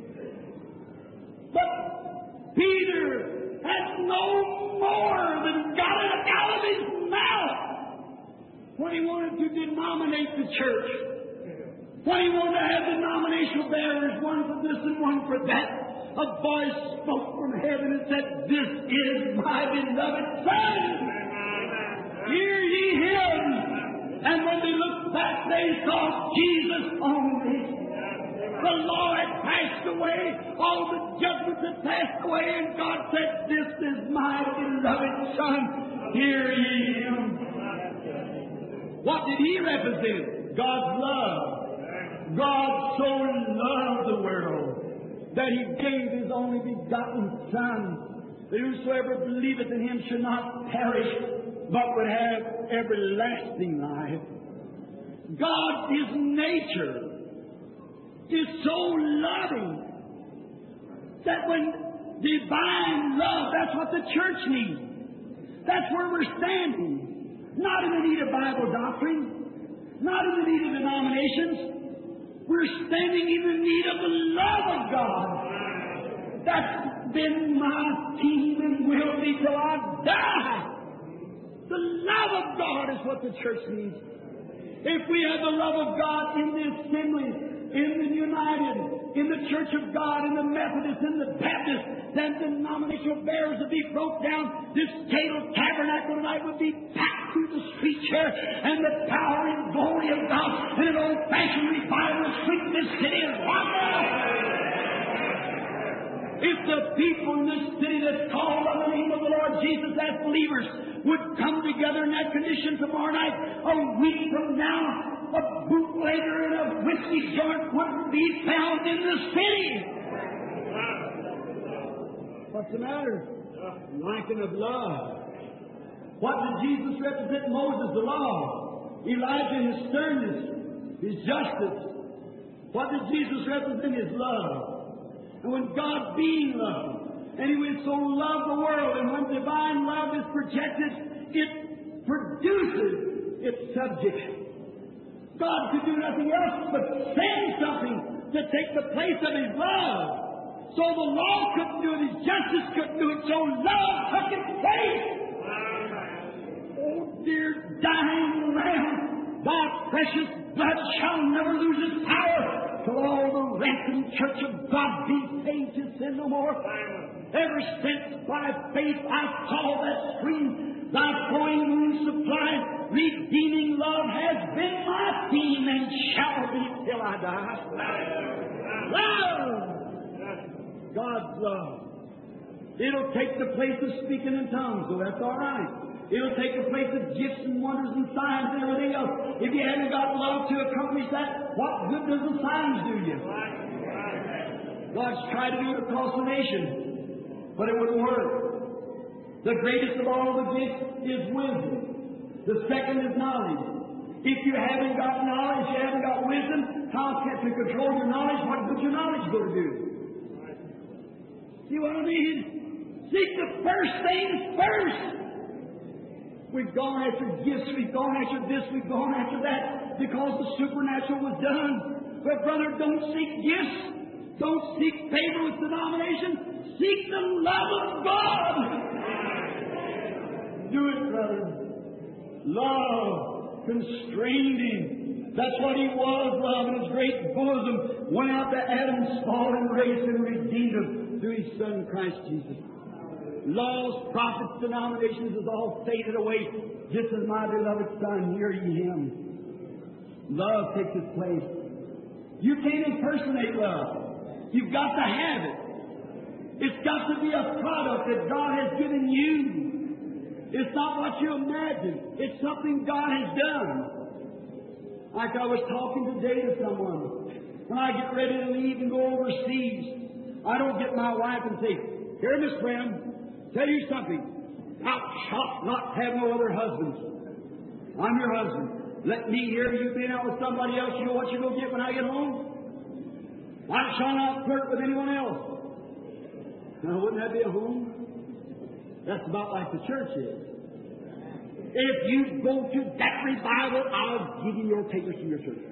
But Peter had no more than got it out of his mouth when he wanted to denominate the church. When he wanted to have denominational bearers, one for this and one for that, a voice spoke from heaven and said, this is my beloved Son. Hear ye him. And when they looked back, they saw Jesus only. The law had passed away. All the judgments had passed away. And God said, this is my beloved Son. Hear ye him. What did he represent? God's love. God so loved the world that he gave his only begotten Son, that whosoever believeth in him should not perish, but would have everlasting life. God, his nature, is so loving that when divine love, that's what the church needs. That's where we're standing. Not in the need of Bible doctrine, not in the need of denominations. We're standing in the need of the love of God. That's been my theme and will be till I die. The love of God is what the church needs. If we have the love of God in the assembly, in the United, in the Church of God, in the Methodist, in the Baptist, then denominational barriers would be broke down. This Cato tabernacle tonight would be packed through the streets here, and the power and glory of God and an old-fashioned revival would sweep this city and wonder. If the people in this city that call on the name of the Lord Jesus as believers would come together in that condition tomorrow night, a week from now, a bootlegger and a whiskey joint wouldn't be found in the city. What's the matter? Lacking of love. What did Jesus represent? Moses, the law. Elijah, his sternness, his justice. What did Jesus represent? His love. And when God being love, and he would so love the world, and when divine love is projected, it produces its subject. God could do nothing else but send something to take the place of His love. So the law couldn't do it, His justice couldn't do it, so love took its place. Oh, dear dying Lamb, Thy precious blood shall never lose its power till all the ransomed church of God be saved to sin no more. Ever since by faith I saw that stream, Thy flowing wound supply, redeeming love has been my theme and shall be till I die. Love! God's love. It'll take the place of speaking in tongues, so that's all right. It'll take the place of gifts and wonders and signs and everything else. If you haven't got love to accomplish that, what good does the signs do you? God's tried to do it across the nation, but it wouldn't work. The greatest of all the gifts is wisdom. The second is knowledge. If you haven't got knowledge, you haven't got wisdom, how can you control your knowledge? What good your knowledge going to do? See what I mean? Seek the first things first. We've gone after gifts, we've gone after this, we've gone after that, because the supernatural was done. But brother, don't seek gifts. Don't seek favor with denomination. Seek the love of God. Do it, brother. Love constrained Him. That's what He was, love, and His great bosom went out to Adam's fallen race and redeemed him through His Son, Christ Jesus. Laws, prophets, denominations has all faded away, just as my beloved Son, hear ye Him. Love takes its place. You can't impersonate love. You've got to have it. It's got to be a product that God has given you. It's not what you imagine. It's something God has done. Like I was talking today to someone. When I get ready to leave and go overseas, I don't get my wife and say, "Here, Miss Graham, tell you something. Thou shalt not have no other husbands. I'm your husband. Let me hear you being out with somebody else. You know what you're going to get when I get home? I shall not flirt with anyone else." Now, wouldn't that be a home? That's about like the church is. If you go to that revival, I'll give you your papers from your church.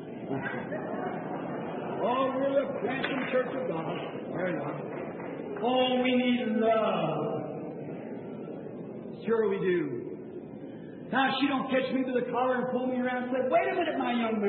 Oh, we're the Christian Church of God. Very nice. Oh, we need love. Sure we do. Now, she don't catch me to the collar and pull me around and say, "Wait a minute, my young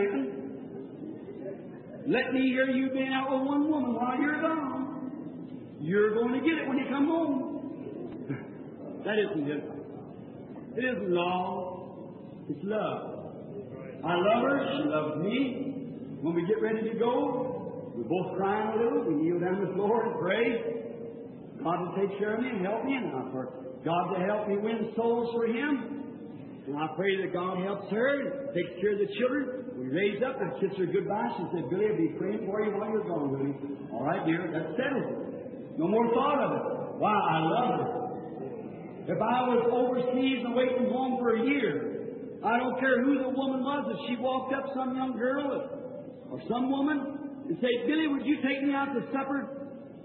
man. Let me hear you being out with one woman while you're gone. You're going to get it when you come home." That isn't it. It isn't law. It's love. I love her. She loves me. When we get ready to go, we're both crying a little. We kneel down the floor and pray. God will take care of me and help me, and I pray God to help me win souls for Him. And I pray that God helps her and takes care of the children. We raise up, and I kiss her goodbye. She said, "Billy, I'll be praying for you while you're gone, honey." "All right, dear, that's settled." No more thought of it. Why? I love her. If I was overseas and away from home for a year, I don't care who the woman was, if she walked up, some young girl or some woman, and say, "Billy, would you take me out to supper?"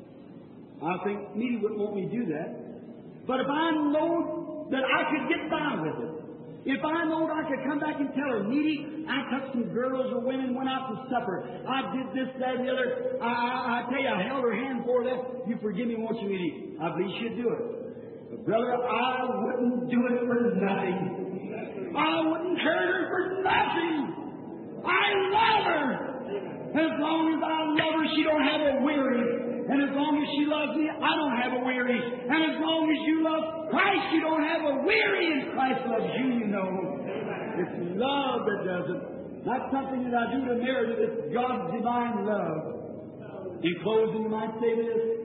I think Meady wouldn't want me to do that. But if I know that I could get by with it, if I know that I could come back and tell her, "Meady, I took some girls or women, went out to supper. I did this, that, and the other. I tell you, I held her hand for that. You forgive me, won't you, Meady?" I believe she'd do it. But brother, I wouldn't do it for nothing. I wouldn't hurt her for nothing. I love her. As long as I love her, she don't have a weary. And as long as she loves me, I don't have a weary. And as long as you love Christ, you don't have a weary. And Christ loves you, you know. It's love that does it. Not something that I do to merit it. It's God's divine love. In closing, you might say this.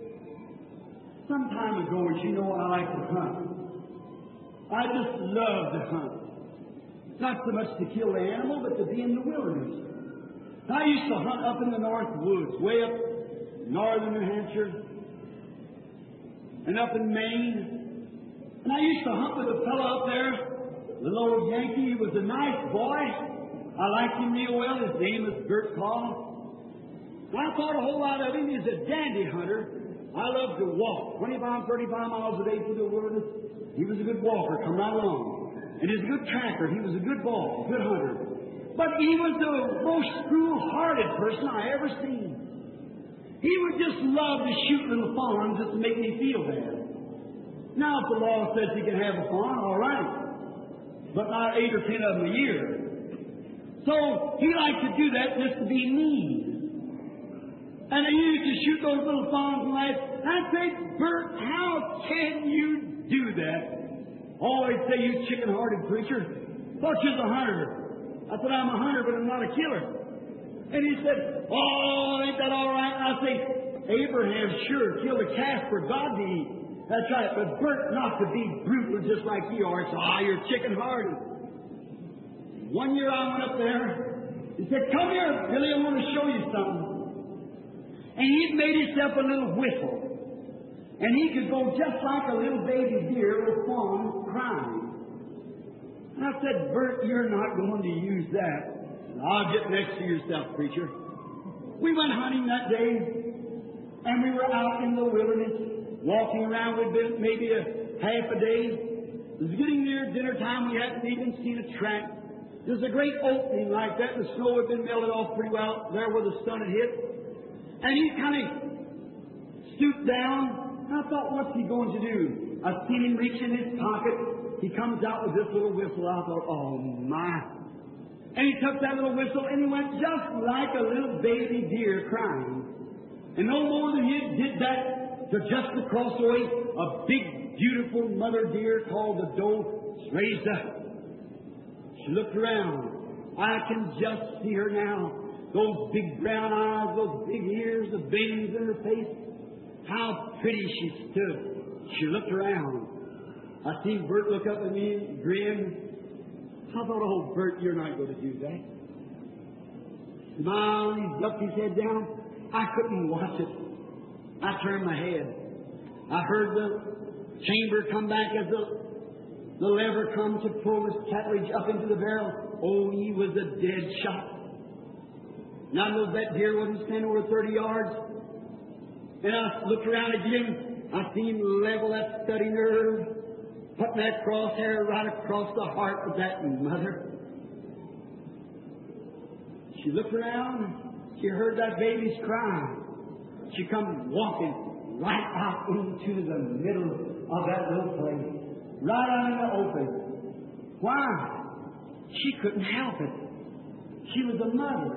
Some time ago, as you know, I like to hunt. I just love to hunt. Not so much to kill the animal, but to be in the wilderness. I used to hunt up in the north woods, way up northern New Hampshire, and up in Maine. And I used to hunt with a fellow up there, the little Yankee. He was a nice boy. I liked him real well. His name was Bert Call. And I thought a whole lot of him. He's a dandy hunter. I loved to walk 25, 35 miles a day through the wilderness. He was a good walker, come right along. And he was a good tracker. He was a good ball, a good hunter. But he was the most cruel-hearted person I ever seen. He would just love to shoot little fawns just to make me feel bad. Now, if the law says he can have a fawn, all right. But not 8 or 10 of them a year. So he liked to do that just to be mean. And he used to shoot those little fawns and laugh. I said, Bert, how can you do that? Oh, they'd say, you chicken-hearted preacher. Thought you was a hunter. I said, I'm a hunter, but I'm not a killer. And he said, oh, ain't that all right? I say, Abraham sure killed a calf for God to eat. That's right, but Bert, not to be brutal just like you are. So, you're chicken-hearted. One year I went up there. He said, come here, Billy, I want to show you something. And he'd made himself a little whistle. And he could go just like a little baby deer with fawn crying. And I said, Bert, you're not going to use that. I'll get next to yourself, preacher. We went hunting that day, and we were out in the wilderness. Walking around, we'd been maybe a half a day. It was getting near dinner time. We hadn't even seen a track. There was a great opening like that. The snow had been melted off pretty well there where the sun had hit. And he kind of stooped down. And I thought, what's he going to do? I seen him reach in his pocket. He comes out with this little whistle. I thought, oh, my. And he took that little whistle and he went just like a little baby deer crying. And no more than he did that, to just across the way, a big, beautiful mother deer called the doe raised up. She looked around. I can just see her now. Those big brown eyes, those big ears, the veins in her face. How pretty she stood. She looked around. I seen Bert look up at me and grin. I thought, oh, Bert, you're not going to do that. Smiled, he ducked his head down. I couldn't watch it. I turned my head. I heard the chamber come back as the lever come to pull his cartridge up into the barrel. Oh, he was a dead shot. And I know that deer wasn't standing over 30 yards. And I looked around again. I seen him level that steady nerve, putting that crosshair right across the heart of that mother. She looked around. She heard that baby's cry. She come walking right out into the middle of that little place, right out in the open. Why? She couldn't help it. She was a mother.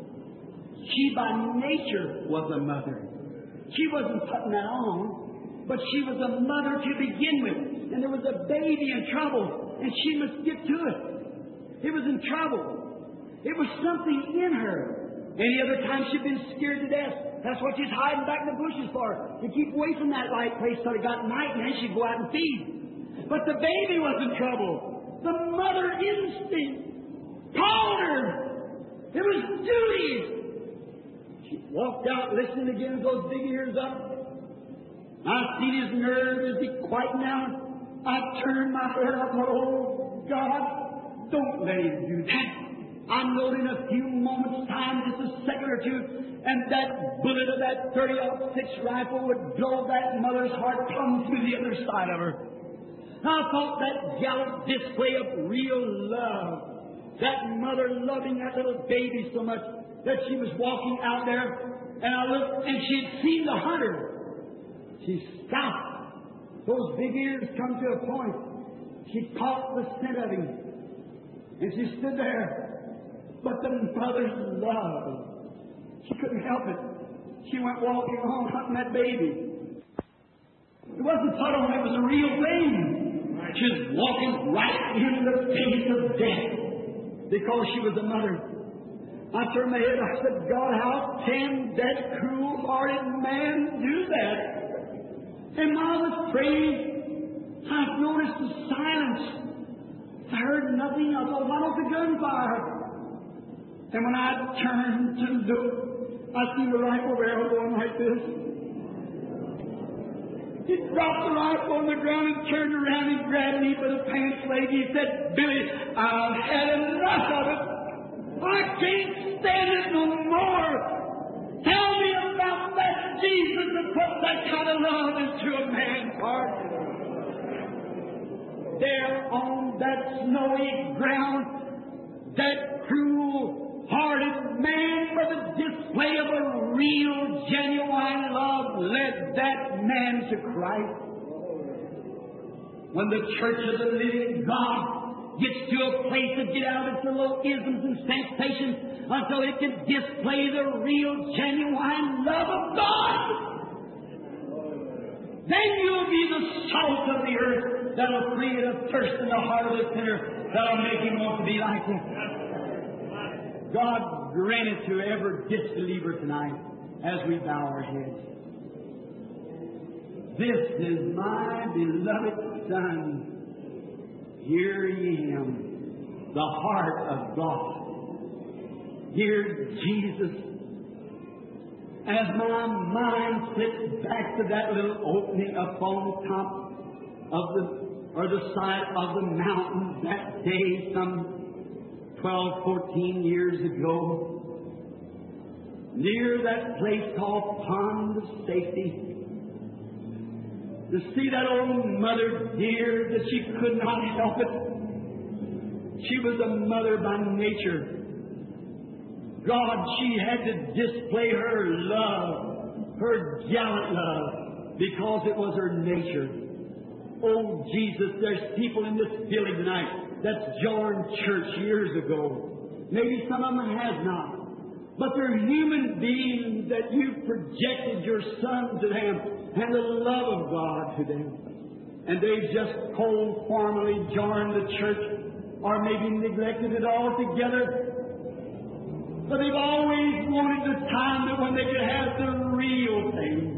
She by nature was a mother. She wasn't putting that on, but she was a mother to begin with. And there was a baby in trouble, and she must get to it. It was in trouble. It was something in her. Any other time she'd been scared to death. That's what she's hiding back in the bushes for, to keep away from that light place till it got night, and then she'd go out and feed. But the baby was in trouble. The mother instinct called her. It was duty. She walked out, listening again to those big ears up. I seen his nerve as he quieted down. I turned my head up. Oh, God, don't let him do that. I know in a few moments' time, just a second or two, and that bullet of that 30-06 rifle would blow that mother's heart plumb through the other side of her. I thought that gallant display of real love, that mother loving that little baby so much that she was walking out there, and I looked, and she had seen the hunter. She stopped. Those big ears come to a point. She caught the scent of him, and she stood there. But the mother's love, she couldn't help it. She went walking home hunting that baby. It wasn't put on, it was a real thing. She was walking right in the face of death because she was a mother. I turned my head, I said, God, how can that cruel-hearted man do that? And while I was praying, I noticed the silence. I heard nothing. I thought, why don't the gunfire? And when I turned to look, I see the rifle barrel going like this. He dropped the rifle on the ground and turned around and grabbed me by the pants leg. He said, Billy, I've had enough of it. I can't stand it no more. Tell me about that Jesus that put that kind of love into a man's heart. There on that snowy ground, that cruel-hearted man, but the display of a real, genuine love led that man to Christ. When the church of the living God gets to a place to get out of its little isms and sensations until it can display the real, genuine love of God, then you'll be the salt of the earth that'll create a thirst in the heart of the sinner that'll make him want to be like him. God grant it to every disbeliever tonight as we bow our heads. This is my beloved Son. Hear ye Him, the heart of God. Dear Jesus, as my mind slips back to that little opening up on top of the side of the mountain that day some 12, 14 years ago, near that place called Pond of Safety, to see that old mother dear that she could not help it. She was a mother by nature. God, she had to display her love, her gallant love, because it was her nature. Oh, Jesus, there's people in this building tonight that's joined church years ago. Maybe some of them has not. But they're human beings that you've projected your Son to them and the love of God to them. And they've just cold formally joined the church or maybe neglected it altogether. But they've always wanted the time that when they could have the real thing.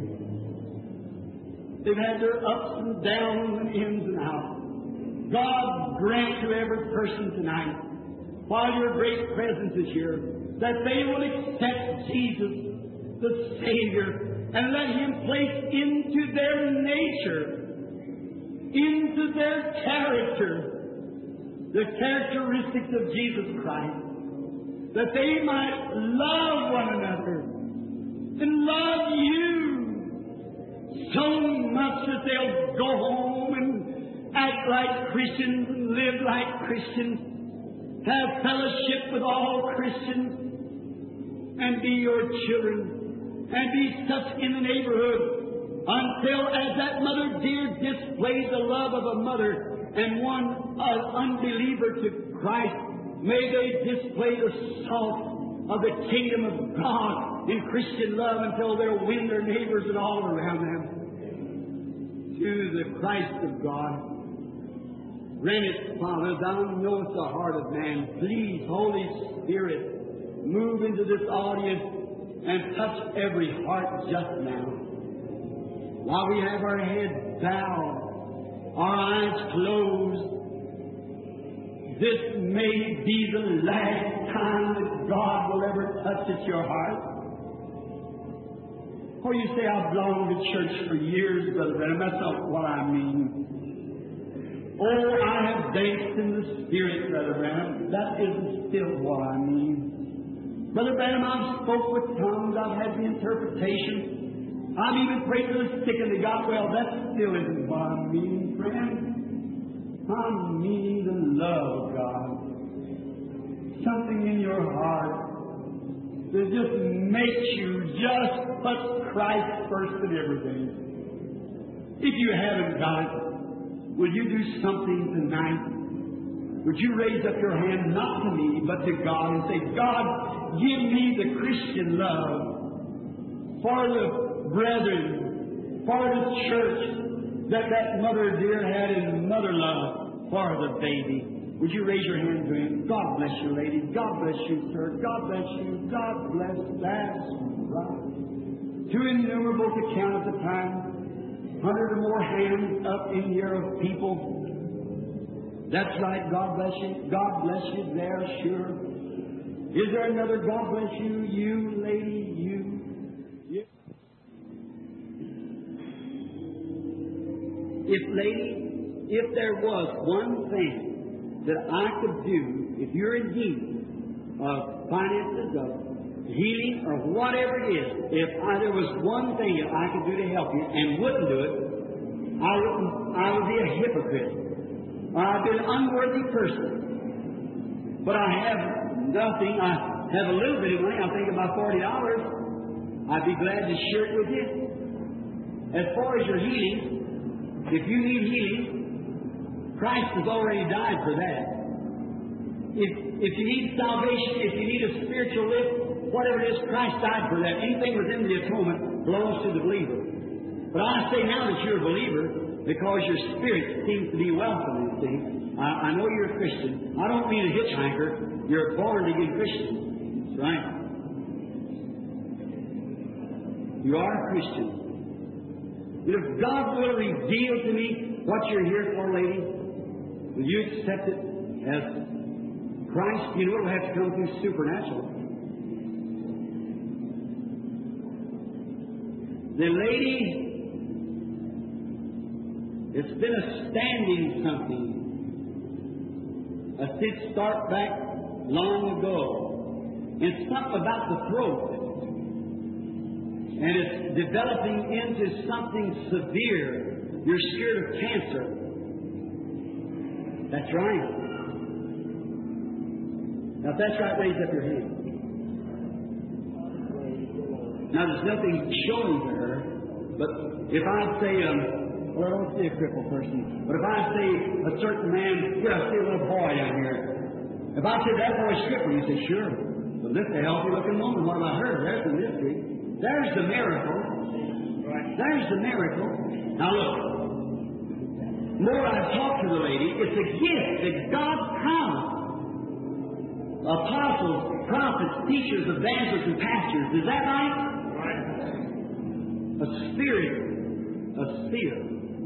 They've had their ups and downs and ins and outs. God grant to every person tonight, while your great presence is here, that they will accept Jesus, the Savior, and let Him place into their nature, into their character, the characteristics of Jesus Christ, that they might love one another and love you so much that they'll go home and act like Christians and live like Christians, have fellowship with all Christians, and be your children, and be such in the neighborhood until, as that mother dear displays the love of a mother and one unbeliever to Christ, may they display the salt of the kingdom of God in Christian love until they'll win their neighbors and all around them to the Christ of God. Grant it, Father, Thou knowest the heart of man. Please, Holy Spirit, move into this audience and touch every heart just now. While we have our heads bowed, our eyes closed, this may be the last time that God will ever touch at your heart. Oh, you say, I've belonged to church for years, Brother Branham. That's not what I mean. Oh, I have danced in the Spirit, Brother Branham. That isn't still what I mean. Brother Branham, I've spoke with tongues. I've had the interpretation. I've even prayed for the sick and they got well. That still isn't what I mean, friend. I'm meaning the love of God. Something in your heart that just makes you just put Christ first in everything. If you haven't got it, will you do something tonight? Would you raise up your hand, not to me, but to God, and say, God, give me the Christian love for the brethren, for the church that mother dear had in mother love for the baby. Would you raise your hand to Him? God bless you, lady. God bless you, sir. God bless you. God bless. That's right. Too innumerable to count at the time. 100 or more hands up in here of people. That's right. God bless you. God bless you there, sure. Is there another God bless you? You, lady, you. If there was one thing that I could do, if you're in need of finances, of healing, or whatever it is, if there was one thing that I could do to help you and wouldn't do it, I would be a hypocrite. Or I'd be an unworthy person. but I have nothing. I have a little bit of money. I'm thinking about $40. I'd be glad to share it with you. As far as your healing, if you need healing, Christ has already died for that. If you need salvation, if you need a spiritual lift, whatever it is, Christ died for that. Anything within the atonement belongs to the believer. But I say now that you're a believer, because your spirit seems to be welcome, you see. I know you're a Christian. I don't mean a hitchhiker. You're a born-again Christian. That's right. You are a Christian. And if God will reveal to me what you're here for, lady, will you accept it as Christ? You know it will have to come through supernatural. The lady, it's been a standing something. A did start back long ago. It's something about the throat. And it's developing into something severe. You're scared of cancer. That's right. Now, if that's right, raise up your hand. Now, there's nothing showing to her, but if I'd say, well, I don't see a crippled person, but if I say a certain man, here, I see a little boy down here. If I say that boy's crippled, you say, sure. But this is a healthy-looking woman. What about her? There's the mystery. There's the miracle. There's the miracle. Now, look. More I talk to the lady, it's a gift that God promised. Apostles, prophets, teachers, evangelists, and pastors. Is that right? A spirit, a seer.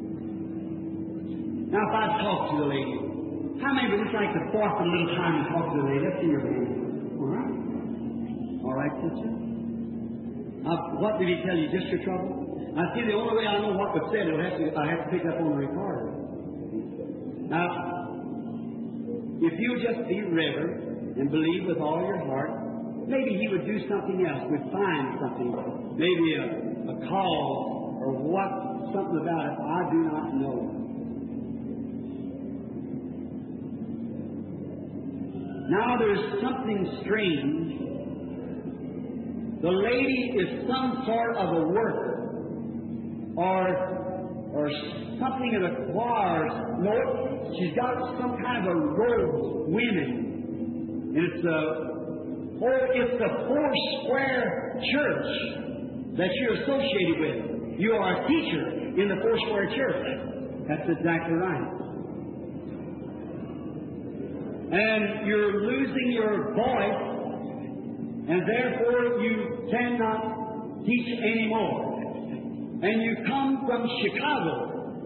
Now, if I talk to the lady, how many would like to fork a little time and talk to the lady? Let's see your hand. All right. All right, sister. What did he tell you? Just your trouble? I see the only way I know what was said, I have to pick up on the recorder. Now, if you just be reverent and believe with all your heart, maybe he would do something else. Would find something, maybe a cause or what, something about it. I do not know. Now there's something strange. The lady is some sort of a worker, or something in a choir. No, she's got some kind of a robe, women, and it's a Foursquare church that you're associated with. You are a teacher in the Foursquare church. That's exactly right. And you're losing your voice. And therefore you cannot teach anymore. And you come from Chicago.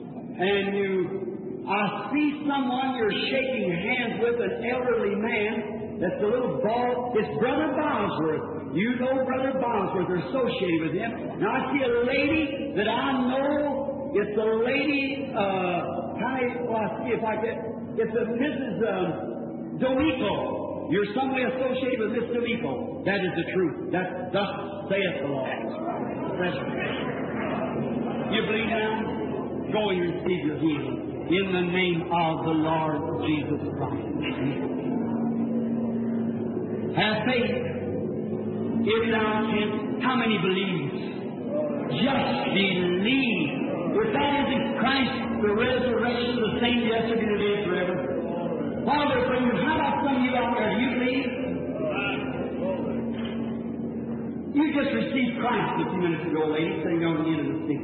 And I see someone you're shaking hands with, an elderly man that's a little bald. It's Brother Bosworth. You know Brother Bosworth. You're associated with him. Now I see a lady that I know. It's a lady, I see if I can. It's a Mrs. D'Amico. You're some way associated with Mr. D'Amico. That is the truth. That thus saith the Lord. You believe now? Go and receive your healing in the name of the Lord Jesus Christ. Have faith. If thou canst, how many believe? Just believe. If that isn't Christ, the resurrection, the same yesterday, today, forever. Father, for you, how about some of you out there? You believe? You just received Christ a few minutes ago, lady, sitting on the end of the seat.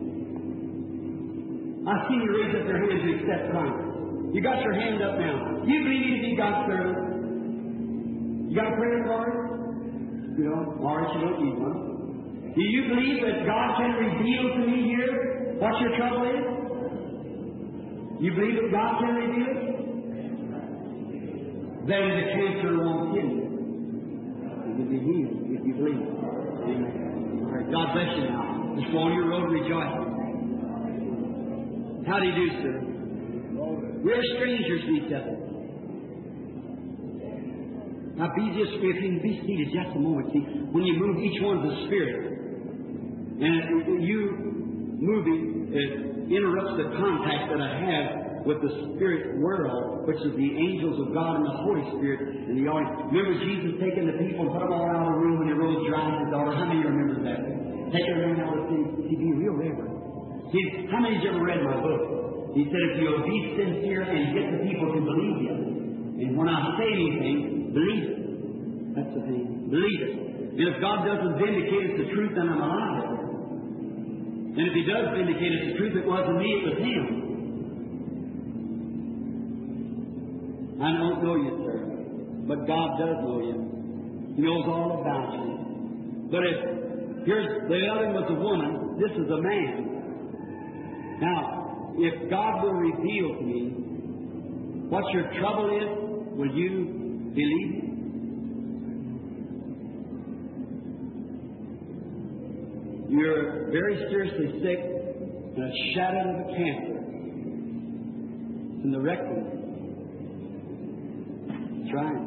I've seen you raise up your hands to accept Christ. You got your hand up now. You believe anything God's service? You got a prayer card? You know, or you don't need one. Do you believe that God can reveal to me here what your trouble is? You believe that God can reveal it? Then the cancer won't kill you. You will be healed if you believe. Amen. All right, God bless you now. Just go on your road rejoicing. How do you do, sir? We're strangers to each other. Now be just, if you can be seated just a moment, see, when you move, each one's a spirit. And you moving, it interrupts the contact that I have with the spirit world, which is the angels of God and the Holy Spirit and the audience. Remember Jesus taking the people and put them all out of the room when he rose dry his daughter? How many of you remember that? Taking them out of the city. See, be real reverent. See, how many of you ever read my book? He said, if you'll be sincere and get the people to believe you. And when I say anything, believe it. That's the thing. Believe it. And if God doesn't vindicate us the truth, then I'm a liar. And if He does vindicate us the truth, it wasn't me, it was Him. I don't know you, sir, but God does know you. He knows all about you. But if here's the other was a woman, this is a man. Now, if God will reveal to me what your trouble is, will you believe it? You're very seriously sick and a shadow of a cancer. It's in the rectum. That's right.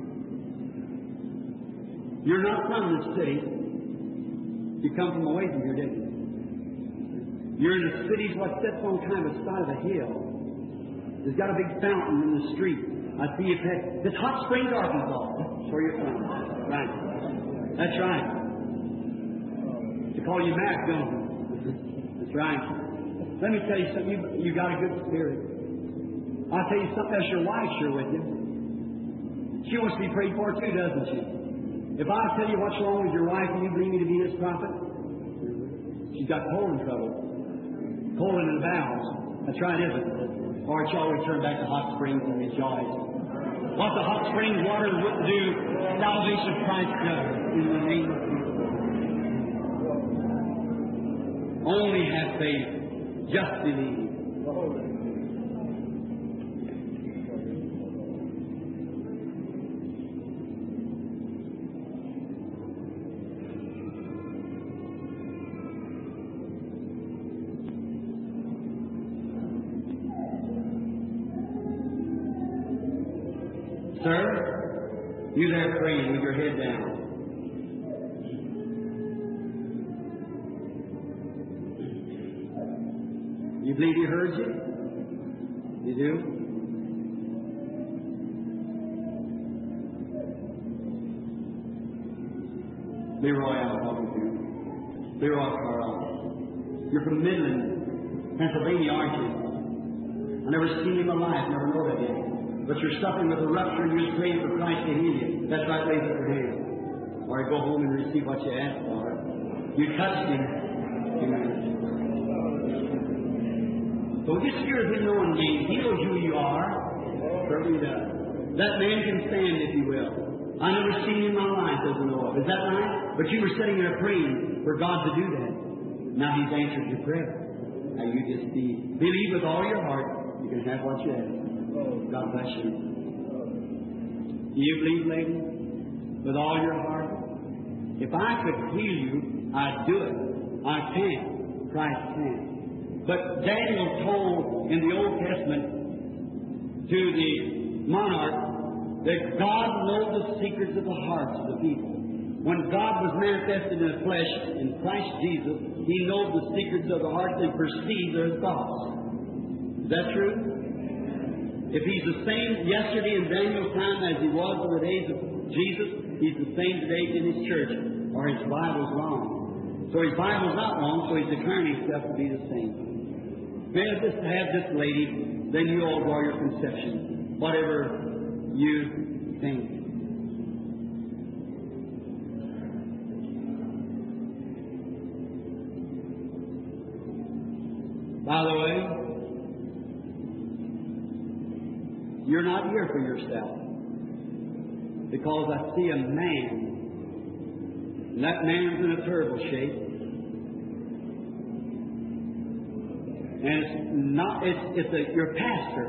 You're not from this city. You come from away from here, didn't you? You're in a city what sits on kind of the side of a hill. There's got a big fountain in the street. I see you've had... It's Hot Springs, Arkansas. That's where you're from. Right. That's right. They call you Mac, don't they? That's right. Let me tell you something. You got a good spirit. I'll tell you something. That's your wife sure with you. She wants to be prayed for too, doesn't she? If I tell you what's wrong with your wife and you believe me to be His prophet, she's got colon trouble. Colon and bowels. That's right, isn't it? Or it's always turn back to Hot Springs and rejoice. What the Hot Springs water wouldn't do, salvation Christ does. In the name of Jesus. Only have faith. Just believe. Sir, you there praying with your head down. You believe He heard you? You do? Leroy, I'm talking to you. Leroy Carl. You're from Midland, Pennsylvania, aren't you? I never seen him alive, never know that yet. But you're suffering with a rupture and you're praying for Christ to heal you. That's right, raise up your hand. Or go home and receive what you asked for. You touched Him. Amen. So this spirit of knowing me, He knows who you are. Certainly does. That man can stand, if you will. I never seen him in my life, doesn't know of. Is that right? But you were sitting there praying for God to do that. Now He's answered your prayer. Now you just believe with all your heart. You can have what you ask. God bless you. Do you believe, lady? With all your heart? If I could heal you, I'd do it. I can't. Christ can. But Daniel told in the Old Testament to the monarch that God knows the secrets of the hearts of the people. When God was manifested in the flesh in Christ Jesus, He knows the secrets of the heart and perceives their thoughts. Is that true? If He's the same yesterday in Daniel's time as He was in the days of Jesus, He's the same today in His church, or His Bible's wrong. So His Bible's not wrong, so He's declaring Himself to be the same. May I just have this lady, then you all draw your conception, whatever you think. By the way, you're not here for yourself. Because I see a man, and that man's in a terrible shape. And you're a pastor.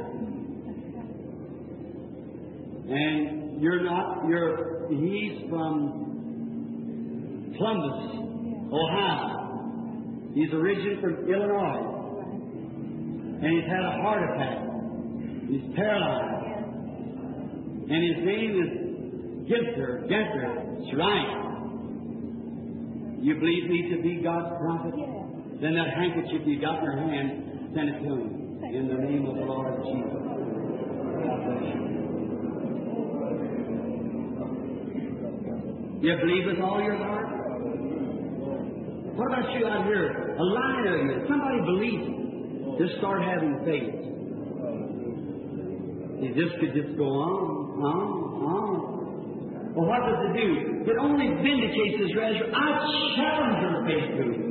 And he's from Columbus, Ohio. He's originally from Illinois. And he's had a heart attack. He's paralyzed. And his name is Genter. That's right. You believe me to be God's prophet? Then that handkerchief you got in your hand, send it to him. In the name of the Lord Jesus. God bless you. You believe with all your heart? What about you out here? A line of you. Somebody believes. Just start having faith. This could just go on. Well, what does it do? It only vindicates His resurrection. I challenge your faith to it.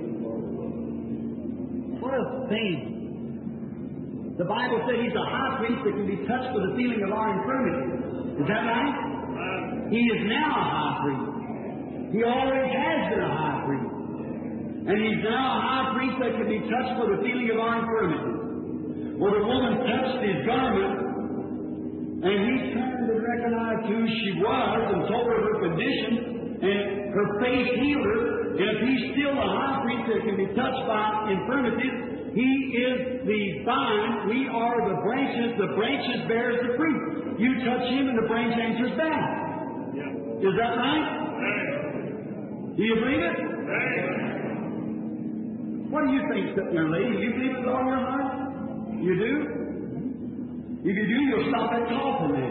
What a thing. The Bible said He's a high priest that can be touched with the feeling of our infirmity. Is that right? He is now a high priest. He always has been a high priest. And He's now a high priest that can be touched with the feeling of our infirmity. Well, the woman touched His garment, and He turned and recognized who she was and told her her condition, and her faith healed her. And if He's still a high priest that can be touched by infirmities, He is the vine, we are the branches bears the fruit. You touch Him and the branch answers back. Is that right? Do you believe it? What do you think, sitting there, lady? Do you believe it with all your heart? You do? If you do, you'll stop that coughing then.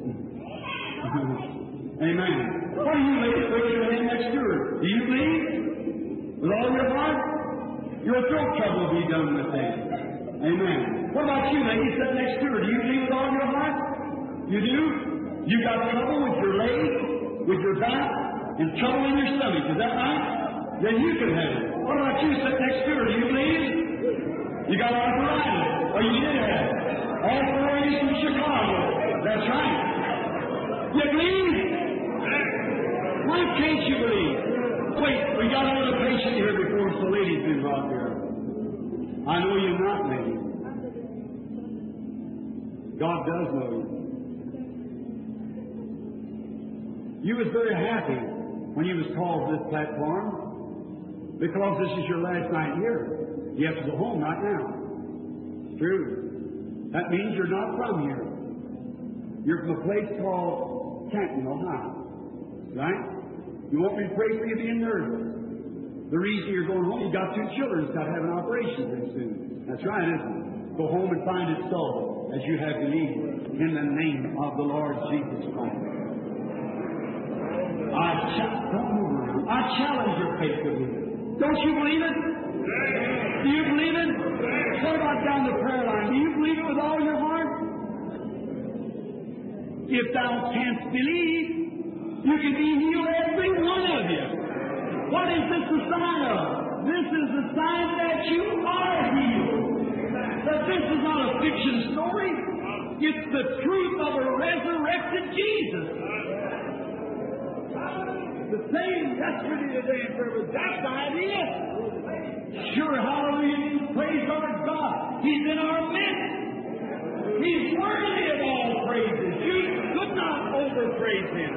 Amen. What do you ladies put your hand next to her? Do you believe? With all your heart? Your throat trouble will be done with that. Amen. What about you, ladies, sitting next to her? Do you believe with all your heart? You do? You got trouble with your leg, with your back, and trouble in your stomach. Is that right? Then you can have it. What about you sitting next to her? Do you believe? You got arthritis. Or you did have it. All 4 of you from Chicago. That's right. You believe? Why can't you believe? Wait, we got another patient here before the lady's been brought here. I know you're not, lady. God does know you. You was very happy when you was called to this platform because this is your last night here. You have to go home right now. It's true. That means you're not from here. You're from a place called Canton, Ohio. Right? You want me to pray for you being nervous. The reason you're going home, you got 2 children that's got to have an operation very soon. That's right, isn't it? Go home and find it so as you have believed in the name of the Lord Jesus Christ. Don't move around. I challenge your faith to believe it. Don't you believe it? Do you believe it? What about down the prayer line? Do you believe it with all your heart? If thou canst believe, you can be healed, every one of you. What is this a sign of? This is a sign that you are healed. That this is not a fiction story. It's the truth of a resurrected Jesus. The same yesterday, today, and forever. That's the idea. Sure, hallelujah, praise our God. He's in our midst. He's worthy of all praises. You could not overpraise Him.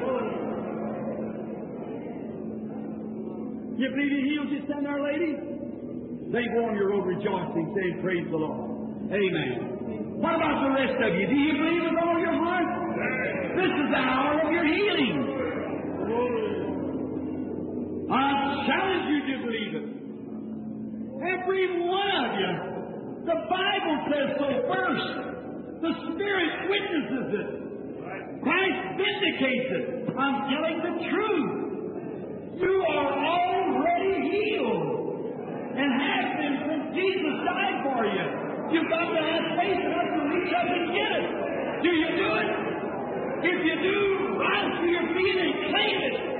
You believe He healed you, stand there, lady? They go on your road rejoicing, saying, praise the Lord. Amen. What about the rest of you? Do you believe with all your heart? This is the hour of your healing. I challenge you to believe it. Every one of you. The Bible says so first. The Spirit witnesses it. Christ vindicates it. I'm telling the truth. You are already healed. And have been since Jesus died for you. You've got to have faith enough to reach up and get it. Do you do it? If you do, rise to your feet and claim it.